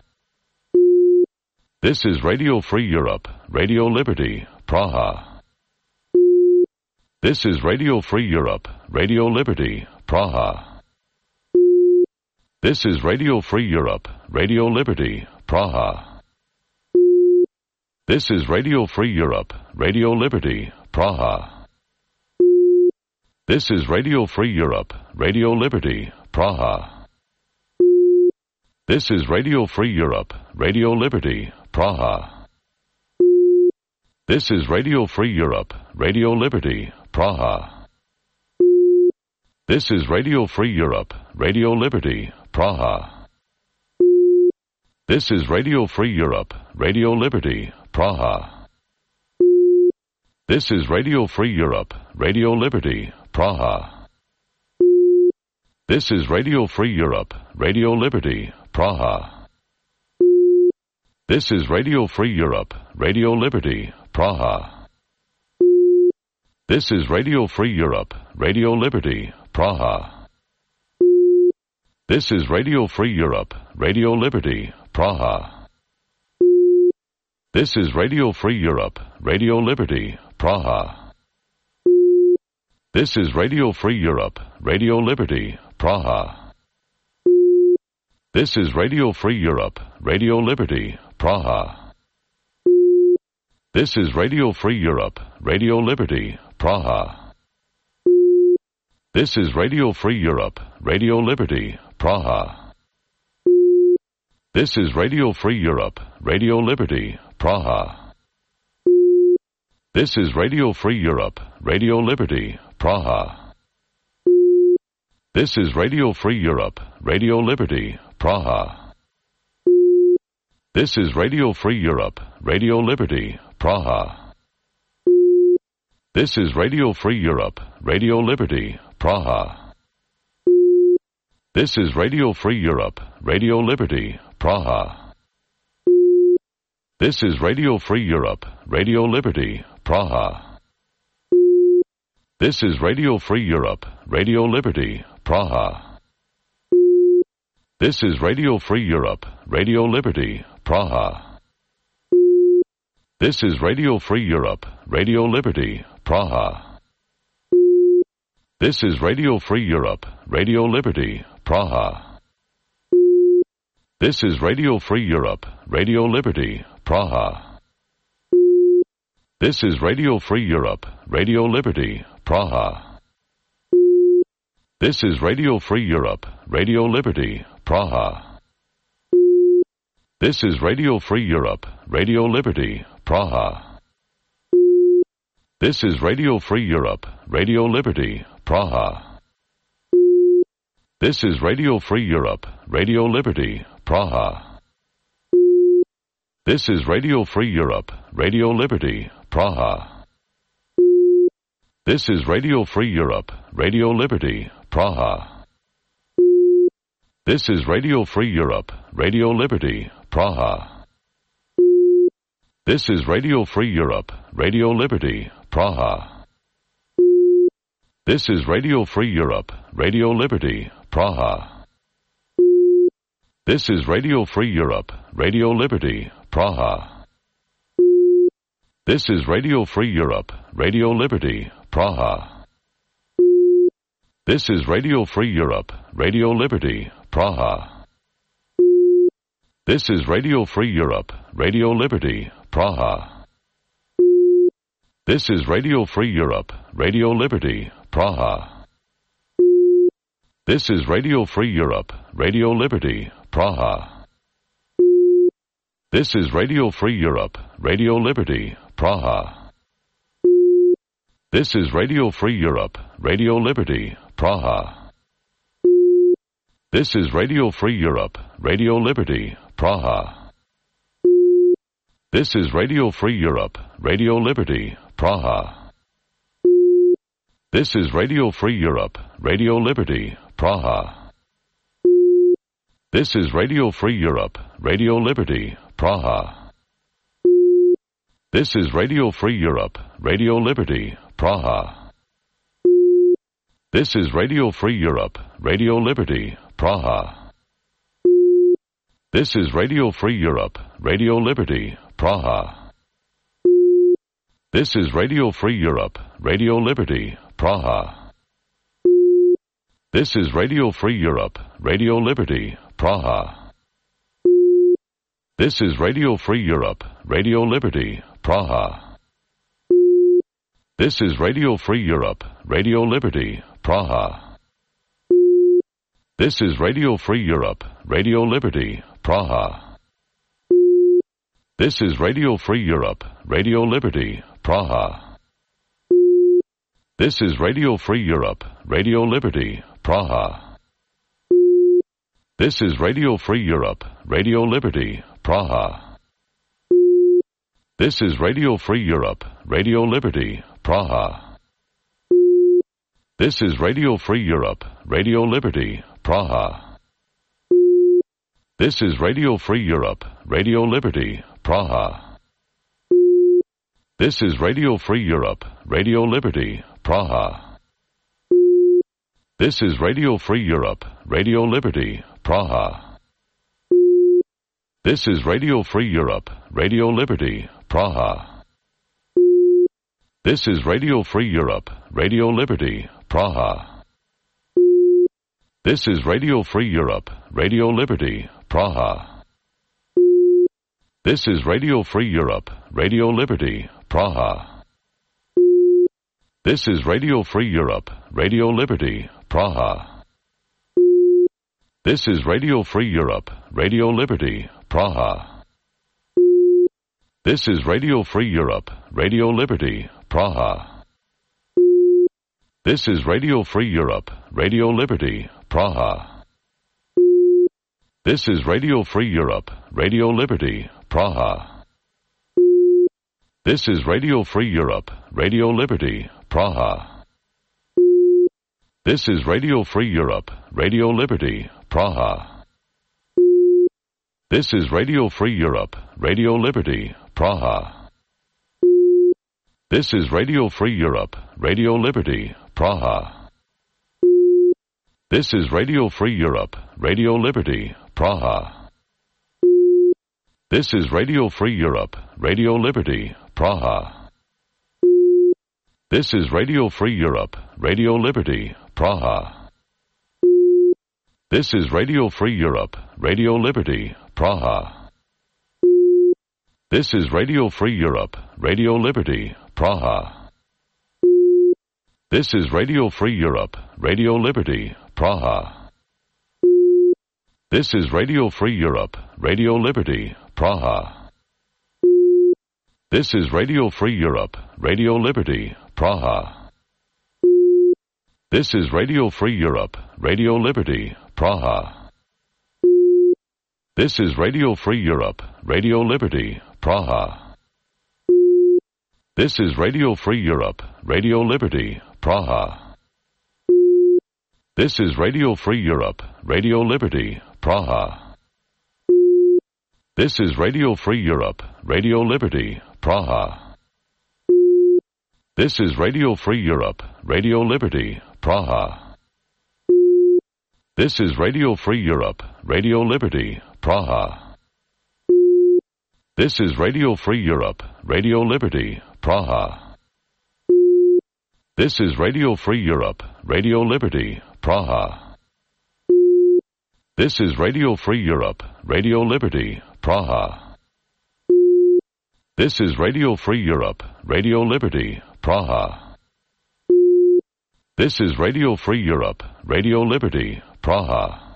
This is Radio Free Europe, Radio Liberty, Praha. This is Radio Free Europe, Radio Liberty, Praha. This is Radio Free Europe, Radio Liberty, Praha. This is Radio Free Europe, Radio Liberty, Praha. This is Radio Free Europe, Radio Liberty, Praha. This is Radio Free Europe, Radio Liberty, Praha. This is Radio Free Europe, Radio Liberty, Praha. This is Radio Free Europe, Radio Liberty, Praha. This is Radio Free Europe, Radio Liberty, Praha. This is Radio Free Europe, Radio Liberty, Praha. This is Radio Free Europe, Radio Liberty, Praha. This is Radio Free Europe, Radio Liberty, Praha. This is Radio Free Europe, Radio Liberty, Praha. This is Radio Free Europe, Radio Liberty, Praha. This is Radio Free Europe, Radio Liberty, Praha. This is Radio Free Europe, Radio Liberty, Praha. This is Radio Free Europe, Radio Liberty, Praha. This is Radio Free Europe, Radio Liberty, Praha. This is Radio Free Europe, Radio Liberty, Praha. This is Radio Free Europe, Radio Liberty, Praha. This is Radio Free Europe, Radio Liberty, Praha. This is Radio Free Europe, Radio Liberty, Praha. This is Radio Free Europe, Radio Liberty, Praha. This is Radio Free Europe, Radio Liberty, Praha. This is Radio Free Europe, Radio Liberty, Praha. This is Radio Free Europe, Radio Liberty, Praha. This is Radio Free Europe, Radio Liberty, Praha. This is Radio Free Europe, Radio Liberty, Praha. This is Radio Free Europe, Radio Liberty, Praha. This is Radio Free Europe, Radio Liberty, Praha. This is Radio Free Europe, Radio Liberty, Praha. This is Radio Free Europe, Radio Liberty, Praha. This is Radio Free Europe, Radio Liberty, Praha. This is Radio Free Europe, Radio Liberty, Praha. This is Radio Free Europe, Radio Liberty, Praha. This is Radio Free Europe, Radio Liberty, Praha. This is Radio Free Europe, Radio Liberty, Praha. This is Radio Free Europe, Radio Liberty, Praha. This is Radio Free Europe, Radio Liberty, Praha. This is Radio Free Europe, Radio Liberty, Praha. This is Radio Free Europe, Radio Liberty, Praha. This is Radio Free Europe, Radio Liberty, Praha. This is Radio Free Europe, Radio Liberty, Praha. This is Radio Free Europe, Radio Liberty, Praha. This is Radio Free Europe, Radio Liberty, Praha. This is Radio Free Europe, Radio Liberty, Praha. This is Radio Free Europe, Radio Liberty, Praha. This is Radio Free Europe, Radio Liberty, Praha. This is Radio Free Europe, Radio Liberty, Praha. This is Radio Free Europe, Radio Liberty, Praha. This is Radio Free Europe, Radio Liberty, Praha. This is Radio Free Europe, Radio Liberty, Praha. This is Radio Free Europe, Radio Liberty, Praha. This is Radio Free Europe, Radio Liberty, Praha. This is Radio Free Europe, Radio Liberty, Praha. This is Radio Free Europe, Radio Liberty, Praha. This is Radio Free Europe, Radio Liberty, Praha. This is Radio Free Europe, Radio Liberty, Praha. This is Radio Free Europe, Radio Liberty, Praha. This is Radio Free Europe, Radio Liberty, Praha. This is Radio Free Europe, Radio Liberty, Praha. This is Radio Free Europe, Radio Liberty, Praha. This is Radio Free Europe, Radio Liberty, Praha. This is Radio Free Europe, Radio Liberty, Praha. This is Radio Free Europe, Radio Liberty, Praha. This is Radio Free Europe, Radio Liberty, Praha. This is Radio Free Europe, Radio Liberty, Praha. This is Radio Free Europe, Radio Liberty, Praha. This is Radio Free Europe, Radio Liberty, Praha. This is Radio Free Europe, Radio Liberty, Praha. This is Radio Free Europe, Radio Liberty, Praha. This is Radio Free Europe, Radio Liberty, Praha. This is Radio Free Europe, Radio Liberty, Praha. This is Radio Free Europe, Radio Liberty, Praha. This is Radio Free Europe, Radio Liberty, Praha. This is Radio Free Europe, Radio Liberty, Praha. This is Radio Free Europe, Radio Liberty, Praha. This is Radio Free Europe, Radio Liberty, Praha. This is Radio Free Europe, Radio Liberty, Praha. This is Radio Free Europe, Radio Liberty, Praha. This is Radio Free Europe, Radio Liberty, Praha. This is Radio Free Europe, Radio Liberty, Praha. This is Radio Free Europe, Radio Liberty, Praha. This is Radio Free Europe, Radio Liberty, Praha. This is Radio Free Europe, Radio Liberty, Praha. This is Radio Free Europe, Radio Liberty, Praha. This is Radio Free Europe, Radio Liberty, Praha. This is Radio Free Europe, Radio Liberty, Praha. This is Radio Free Europe, Radio Liberty, Praha. This is Radio Free Europe, Radio Liberty, Praha. This is Radio Free Europe, Radio Liberty, Praha. This is Radio Free Europe, Radio Liberty, Praha. This is Radio Free Europe, Radio Liberty, Praha. This is Radio Free Europe, Radio Liberty, Praha. This is Radio Free Europe, Radio Liberty, Praha. This is Radio Free Europe, Radio Liberty, Praha. This is Radio Free Europe, Radio Liberty, Praha. This is Radio Free Europe, Radio Liberty, Praha. This is Radio Free Europe, Radio Liberty, Praha. This is Radio Free Europe, Radio Liberty, Praha. This is Radio Free Europe, Radio Liberty, Praha. This is Radio Free Europe, Radio Liberty, Praha.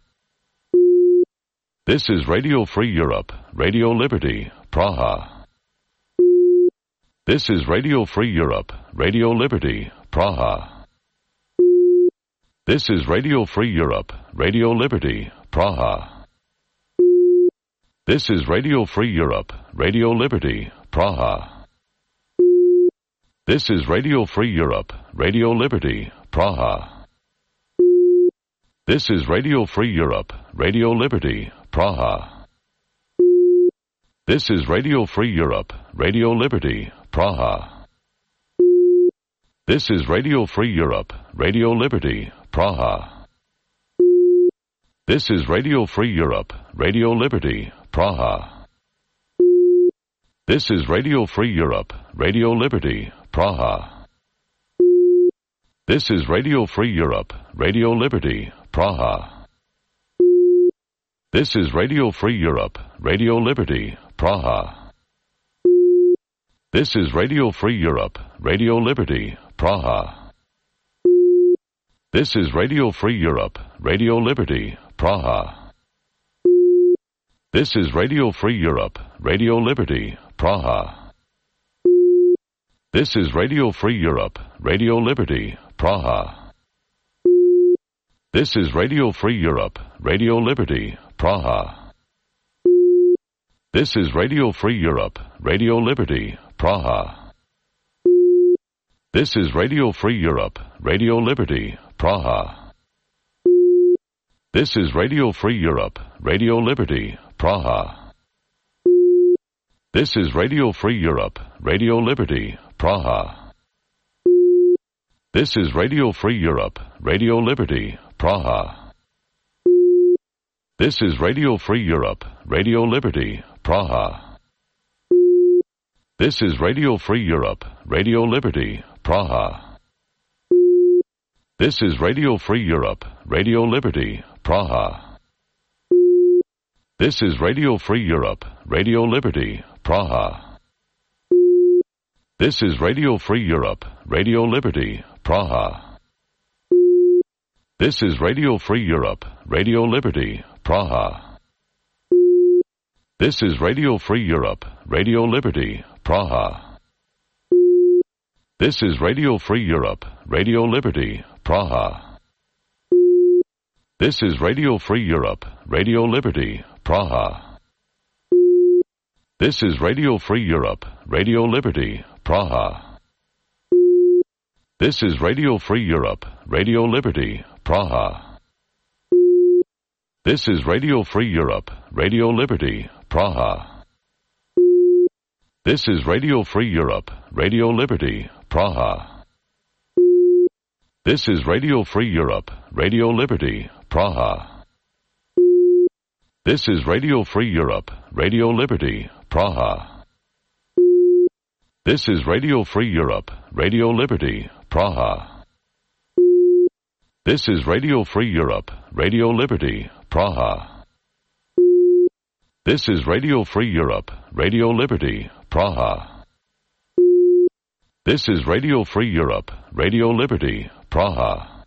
This is Radio Free Europe, Radio Liberty, Praha. This is Radio Free Europe, Radio Liberty, Praha. This is Radio Free Europe, Radio Liberty, Praha. This is Radio Free Europe, Radio Liberty, Praha. This is Radio Free Europe, Radio Liberty, Praha. This is Radio Free Europe, Radio Liberty, Praha. This is Radio Free Europe, Radio Liberty, Praha. This is Radio Free Europe, Radio Liberty, Praha. This is Radio Free Europe, Radio Liberty, Praha. This is Radio Free Europe, Radio Liberty, Praha. This is Radio Free Europe, Radio Liberty, Praha. This is Radio Free Europe, Radio Liberty, Praha. This is Radio Free Europe, Radio Liberty, Praha. This is Radio Free Europe, Radio Liberty, Praha. This is Radio Free Europe, Radio Liberty, Praha. This is Radio Free Europe, Radio Liberty, Praha. This is Radio Free Europe, Radio Liberty, Praha. This is Radio Free Europe, Radio Liberty, Praha. This is Radio Free Europe, Radio Liberty, Praha. This is Radio Free Europe, Radio Liberty, Praha. This is Radio Free Europe, Radio Liberty, Praha. This is Radio Free Europe, Radio Liberty, Praha. This is Radio Free Europe, Radio Liberty, Praha. This is Radio Free Europe, Radio Liberty, Praha. This is Radio Free Europe, Radio Liberty, Praha. This is Radio Free Europe, Radio Liberty, Praha. This is Radio Free Europe, Radio Liberty, Praha. This is Radio Free Europe, Radio Liberty, Praha. This is Radio Free Europe, Radio Liberty, Praha. This is Radio Free Europe, Radio Liberty, Praha. This is Radio Free Europe, Radio Liberty, Praha. This is Radio Free Europe, Radio Liberty, Praha. This is Radio Free Europe, Radio Liberty, Praha. This is Radio Free Europe, Radio Liberty, Praha. This is Radio Free Europe, Radio Liberty, Praha. This is Radio Free Europe, Radio Liberty, Praha. This is Radio Free Europe, Radio Liberty, Praha. This is Radio Free Europe, Radio Liberty, Praha. This is Radio Free Europe, Radio Liberty, Praha. This is Radio Free Europe, Radio Liberty, Praha. This is Radio Free Europe, Radio Liberty, Praha.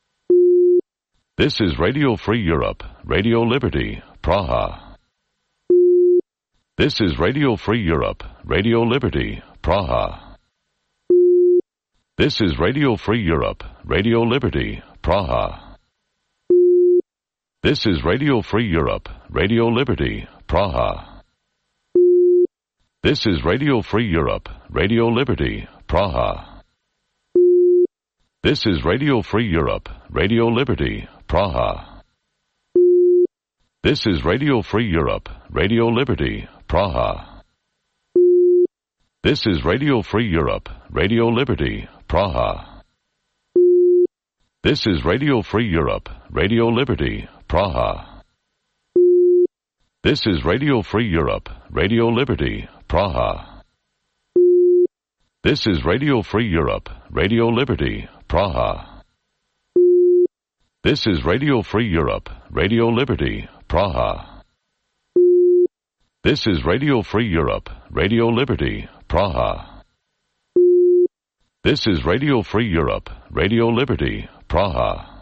This is Radio Free Europe, Radio Liberty, Praha. This is Radio Free Europe, Radio Liberty, Praha. This is Radio Free Europe, Radio Liberty, Praha. This is Radio Free Europe, Radio Liberty, Praha. This is Radio Free Europe, Radio Liberty, Praha. This is Radio Free Europe, Radio Liberty, Praha. This is Radio Free Europe, Radio Liberty, Praha. This is Radio Free Europe, Radio Liberty, Praha. This is Radio Free Europe, Radio Liberty, Praha. This is Radio Free Europe, Radio Liberty, Praha. This is Radio Free Europe, Radio Liberty, Praha. This is Radio Free Europe, Radio Liberty, Praha. This is Radio Free Europe, Radio Liberty, Praha. This is Radio Free Europe, Radio Liberty, Praha.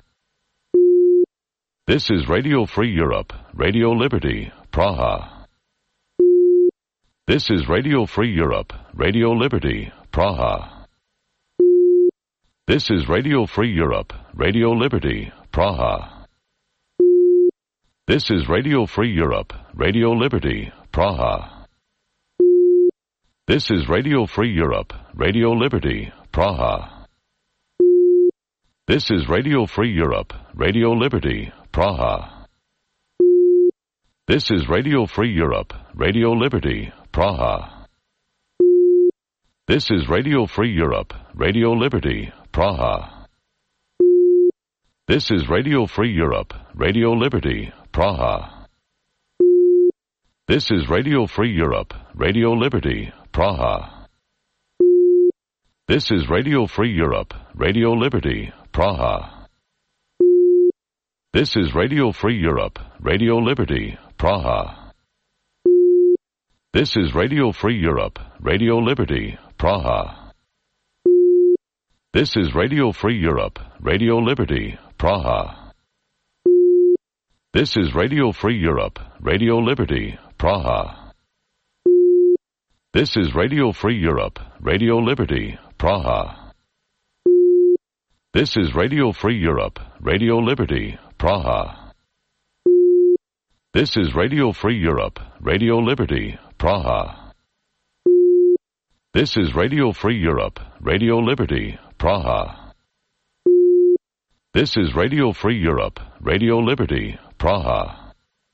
This is Radio Free Europe, Radio Liberty, Praha. This is Radio Free Europe, Radio Liberty, Praha. This is Radio Free Europe, Radio Liberty, Praha. This is Radio Free Europe, Radio Liberty, Praha. This is Radio Free Europe, Radio Liberty, Praha. This is Radio Free Europe, Radio Liberty, Praha. This is Radio Free Europe, Radio Liberty, Praha. This is Radio Free Europe, Radio Liberty, Praha. This is Radio Free Europe, Radio Liberty, Praha. This is Radio Free Europe, Radio Liberty, Praha. This is Radio Free Europe, Radio Liberty, Praha. This is Radio Free Europe, Radio Liberty, Praha. This is Radio Free Europe, Radio Liberty, Praha. This is Radio Free Europe, Radio Liberty, Praha. This is Radio Free Europe, Radio Liberty, Praha. This is Radio Free Europe, Radio Liberty, Praha. This is Radio Free Europe, Radio Liberty, Praha. This is Radio Free Europe, Radio Liberty, Praha. This is Radio Free Europe, Radio Liberty, Praha. This is Radio Free Europe, Radio Liberty, Praha.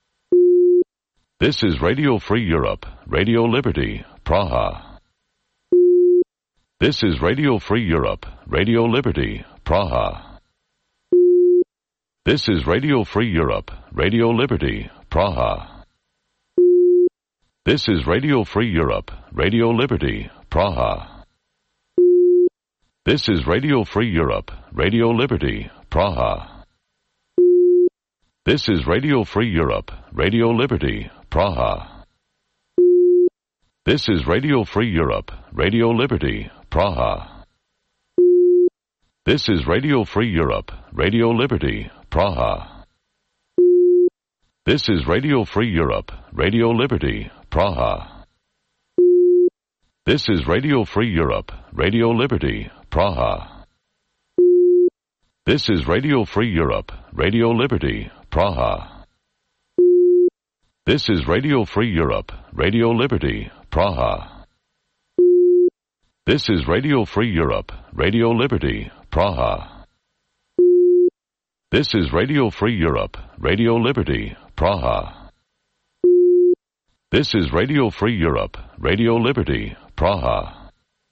This is Radio Free Europe, Radio Liberty, Praha. This is Radio Free Europe, Radio Liberty, Praha. This is Radio Free Europe, Radio Liberty, Praha. This is Radio Free Europe, Radio Liberty, Praha. This is Radio Free Europe, Radio Liberty, Praha. This is Radio Free Europe, Radio Liberty, Praha. This is Radio Free Europe, Radio Liberty, Praha. This is Radio Free Europe, Radio Liberty, Praha. This is Radio Free Europe, Radio Liberty, Praha. This is Radio Free Europe, Radio Liberty, Praha. This is Radio Free Europe, Radio Liberty, Praha. This is Radio Free Europe, Radio Liberty, Praha. This is Radio Free Europe, Radio Liberty, Praha. This is Radio Free Europe, Radio Liberty, Praha. This is Radio Free Europe, Radio Liberty, Praha.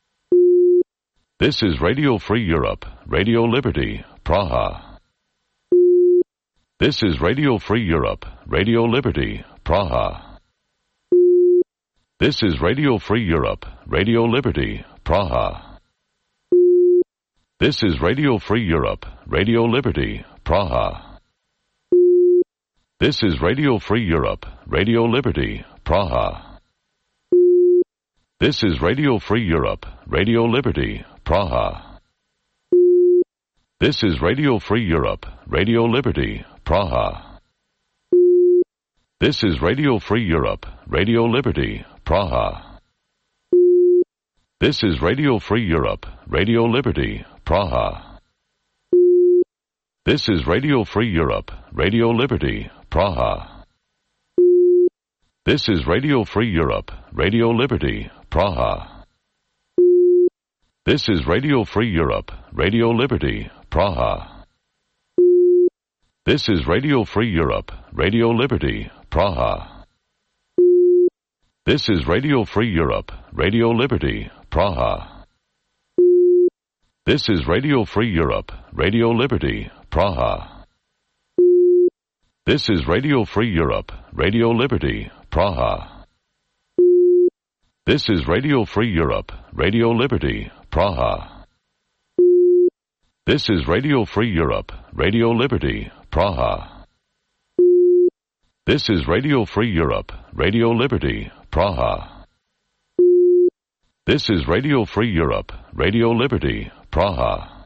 This is Radio Free Europe, Radio Liberty, Praha. This is Radio Free Europe, Radio Liberty, Praha. This is Radio Free Europe, Radio Liberty, Praha. This is Radio Free Europe, Radio Liberty, Praha. This is Radio Free Europe, Radio Liberty, Praha. This is Radio Free Europe, Radio Liberty, Praha. This is Radio Free Europe, Radio Liberty, Praha. This is Radio Free Europe, Radio Liberty, Praha. This is Radio Free Europe, Radio Liberty, Praha. This is Radio Free Europe, Radio Liberty, Praha. This is Radio Free Europe, Radio Liberty, Praha. This is Radio Free Europe, Radio Liberty, Praha. This is Radio Free Europe, Radio Liberty, Praha. This is Radio Free Europe, Radio Liberty, Praha. This is Radio Free Europe, Radio Liberty, Praha. This is Radio Free Europe, Radio Liberty, Praha. This is Radio Free Europe, Radio Liberty, Praha. This is Radio Free Europe, Radio Liberty, Praha. This is Radio Free Europe, Radio Liberty, Praha. This is Radio Free Europe, Radio Liberty, Praha.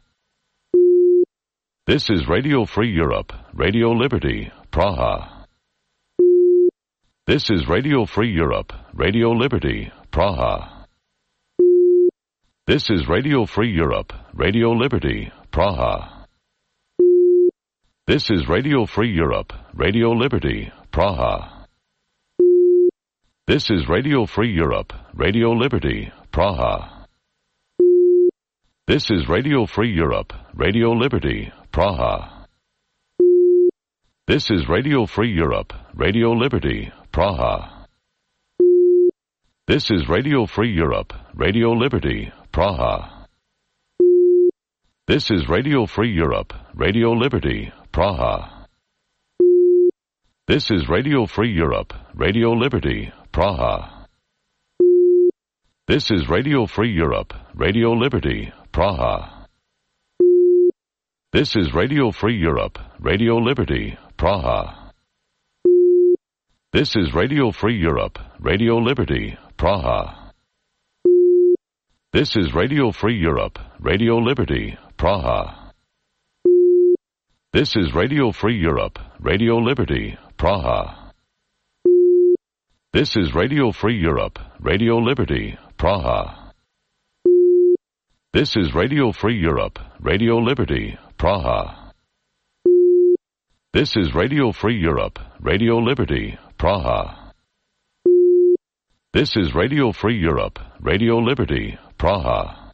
This is Radio Free Europe, Radio Liberty, Praha. This is Radio Free Europe, Radio Liberty, Praha. This is Radio Free Europe, Radio Liberty, Praha. This is Radio Free Europe, Radio Liberty, Praha. This is Radio Free Europe, Radio Liberty, Praha. This is Radio Free Europe, Radio Liberty, Praha. This is Radio Free Europe, Radio Liberty, Praha. This is Radio Free Europe, Radio Liberty, Praha. This is Radio Free Europe, Radio Liberty, Praha. This is Radio Free Europe, Radio Liberty, Praha. This is Radio Free Europe, Radio Liberty, Praha. This is Radio Free Europe, Radio Liberty, Praha. This is Radio Free Europe, Radio Liberty, Praha. This is Radio Free Europe, Radio Liberty, Praha. This is Radio Free Europe, Radio Liberty, Praha. This is Radio Free Europe, Radio Liberty, Praha. This is Radio Free Europe, Radio Liberty, Praha. This is Radio Free Europe, Radio Liberty, Praha. This is Radio Free Europe, Radio Liberty, Praha.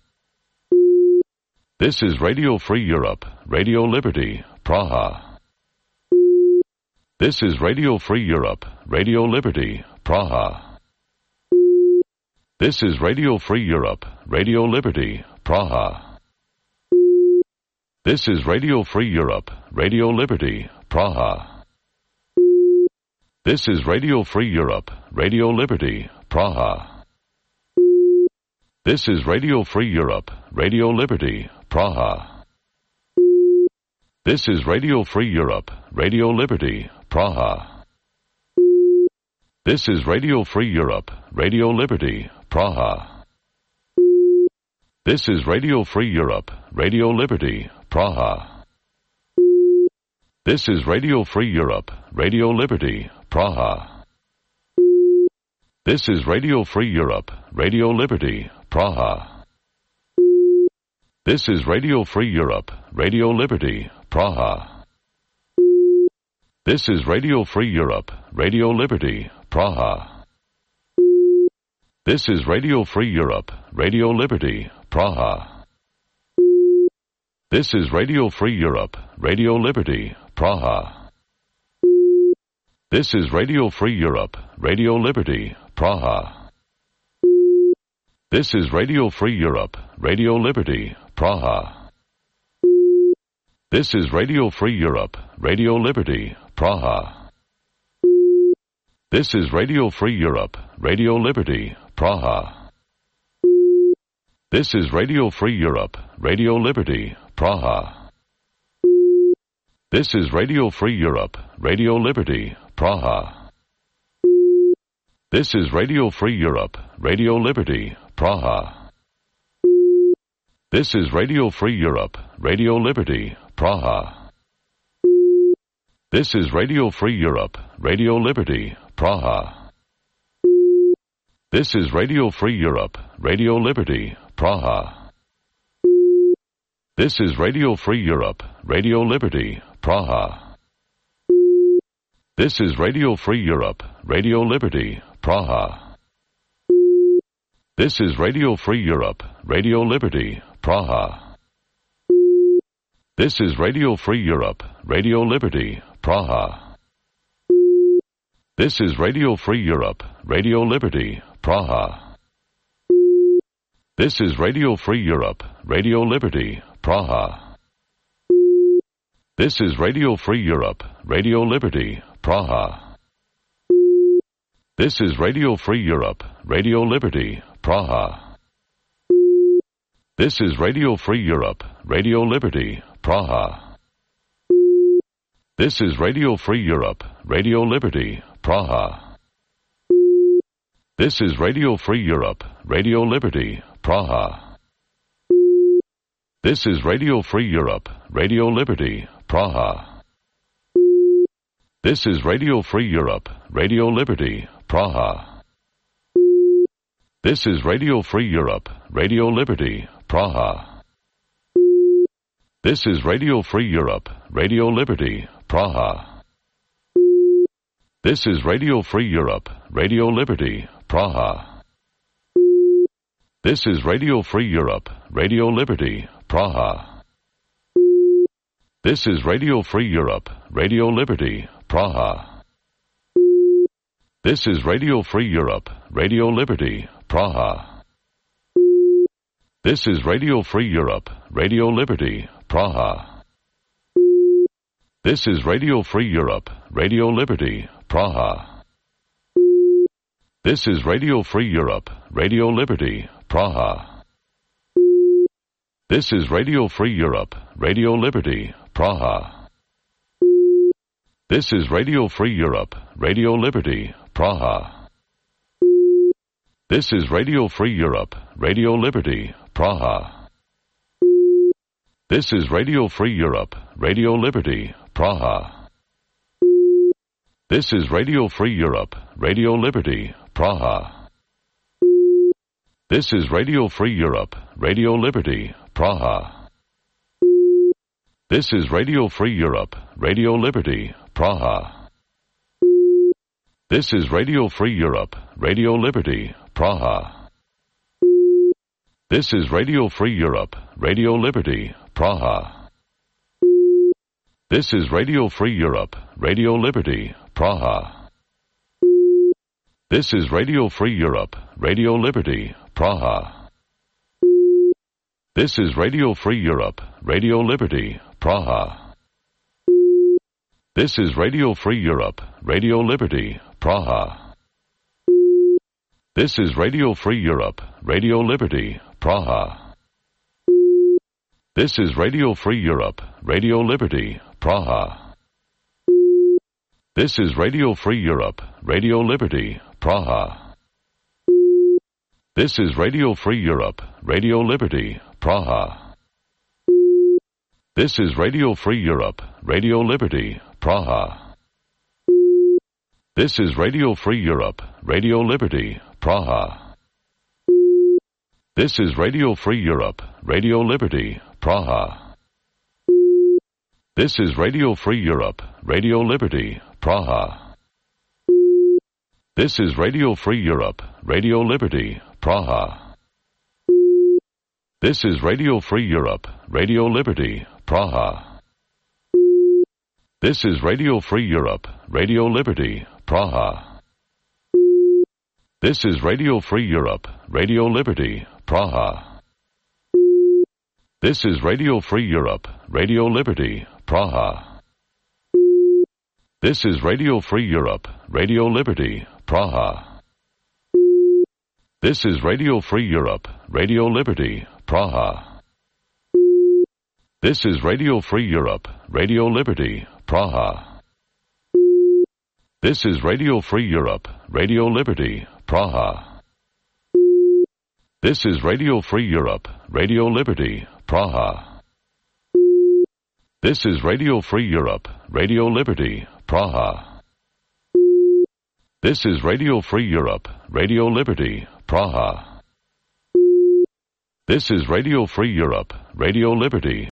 This is Radio Free Europe, Radio Liberty, Praha. This is Radio Free Europe, Radio Liberty, Praha. This is Radio Free Europe, Radio Liberty, Praha. This is Radio Free Europe, Radio Liberty, Praha. This is Radio Free Europe, Radio Liberty, Praha. This is Radio Free Europe, Radio Liberty, Praha. This is Radio Free Europe, Radio Liberty, Praha. This is Radio Free Europe, Radio Liberty, Praha. This is Radio Free Europe, Radio Liberty, Praha. This is Radio Free Europe, Radio Liberty, Praha. This is Radio Free Europe, Radio Liberty, Praha. This is Radio Free Europe, Radio Liberty, Praha. This is Radio Free Europe, Radio Liberty, Praha. This is Radio Free Europe, Radio Liberty, Praha. This is Radio Free Europe, Radio Liberty, Praha. This is Radio Free Europe, Radio Liberty, Praha. This is Radio Free Europe, Radio Liberty, Praha. This is Radio Free Europe, Radio Liberty, Praha. This is Radio Free Europe, Radio Liberty, Praha. This is Radio Free Europe, Radio Liberty, Praha. This is Radio Free Europe, Radio Liberty, Praha. This is Radio Free Europe, Radio Liberty, Praha. This is Radio Free Europe, Radio Liberty, Praha. This is Radio Free Europe, Radio Liberty, Praha. This is Radio Free Europe, Radio Liberty, Praha. This is Radio Free Europe, Radio Liberty, Praha. This is Radio Free Europe, Radio Liberty, Praha. This is Radio Free Europe, Radio Liberty, Praha. This is Radio Free Europe, Radio Liberty, Praha. This is Radio Free Europe, Radio Liberty, Praha. This is Radio Free Europe, Radio Liberty, Praha. This is Radio Free Europe, Radio Liberty, Praha. This is Radio Free Europe, Radio Liberty, Praha. This is Radio Free Europe, Radio Liberty, Praha. This is Radio Free Europe, Radio Liberty, Praha. This is Radio Free Europe, Radio Liberty, Praha. This is Radio Free Europe, Radio Liberty, Praha. This is Radio Free Europe, Radio Liberty, Praha. This is Radio Free Europe, Radio Liberty, Praha. This is Radio Free Europe, Radio Liberty, Praha. This is Radio Free Europe, Radio Liberty, Praha. This is Radio Free Europe, Radio Liberty, Praha. This is Radio Free Europe, Radio Liberty, Praha. This is Radio Free Europe, Radio Liberty, Praha. This is Radio Free Europe, Radio Liberty, Praha. This is Radio Free Europe, Radio Liberty, Praha. This is Radio Free Europe, Radio Liberty, Praha. This is Radio Free Europe, Radio Liberty, Praha. This is Radio Free Europe, Radio Liberty, Praha. This is Radio Free Europe, Radio Liberty, Praha. This is Radio Free Europe, Radio Liberty, Praha. This is Radio Free Europe, Radio Liberty, Praha. This is Radio Free Europe, Radio Liberty, Praha. This is Radio Free Europe, Radio Liberty, Praha. This is Radio Free Europe, Radio Liberty, Praha. This is Radio Free Europe, Radio Liberty, Praha. This is Radio Free Europe, Radio Liberty, Praha. This is Radio Free Europe, Radio Liberty, Praha. This is Radio Free Europe, Radio Liberty, Praha. This is Radio Free Europe, Radio Liberty, Praha. This is Radio Free Europe, Radio Liberty, Praha. This is Radio Free Europe, Radio Liberty, Praha. This is Radio Free Europe, Radio Liberty, Praha. This is Radio Free Europe, Radio Liberty, Praha. This is Radio Free Europe, Radio Liberty, Praha. This is Radio Free Europe, Radio Liberty, Praha. This is Radio Free Europe, Radio Liberty, Praha. This is Radio Free Europe, Radio Liberty, Praha. This is Radio Free Europe, Radio Liberty, Praha. This is Radio Free Europe, Radio Liberty, Praha. This is Radio Free Europe, Radio Liberty, Praha. This is Radio Free Europe, Radio Liberty, Praha. This is Radio Free Europe, Radio Liberty, Praha. This is Radio Free Europe, Radio Liberty, Praha. This is Radio Free Europe, Radio Liberty, Praha. This is Radio Free Europe, Radio Liberty, Praha. This is Radio Free Europe, Radio Liberty, Praha. This is Radio Free Europe, Radio Liberty, Praha. This is Radio Free Europe, Radio Liberty, Praha. This is Radio Free Europe, Radio Liberty, Praha. This is Radio Free Europe, Radio Liberty,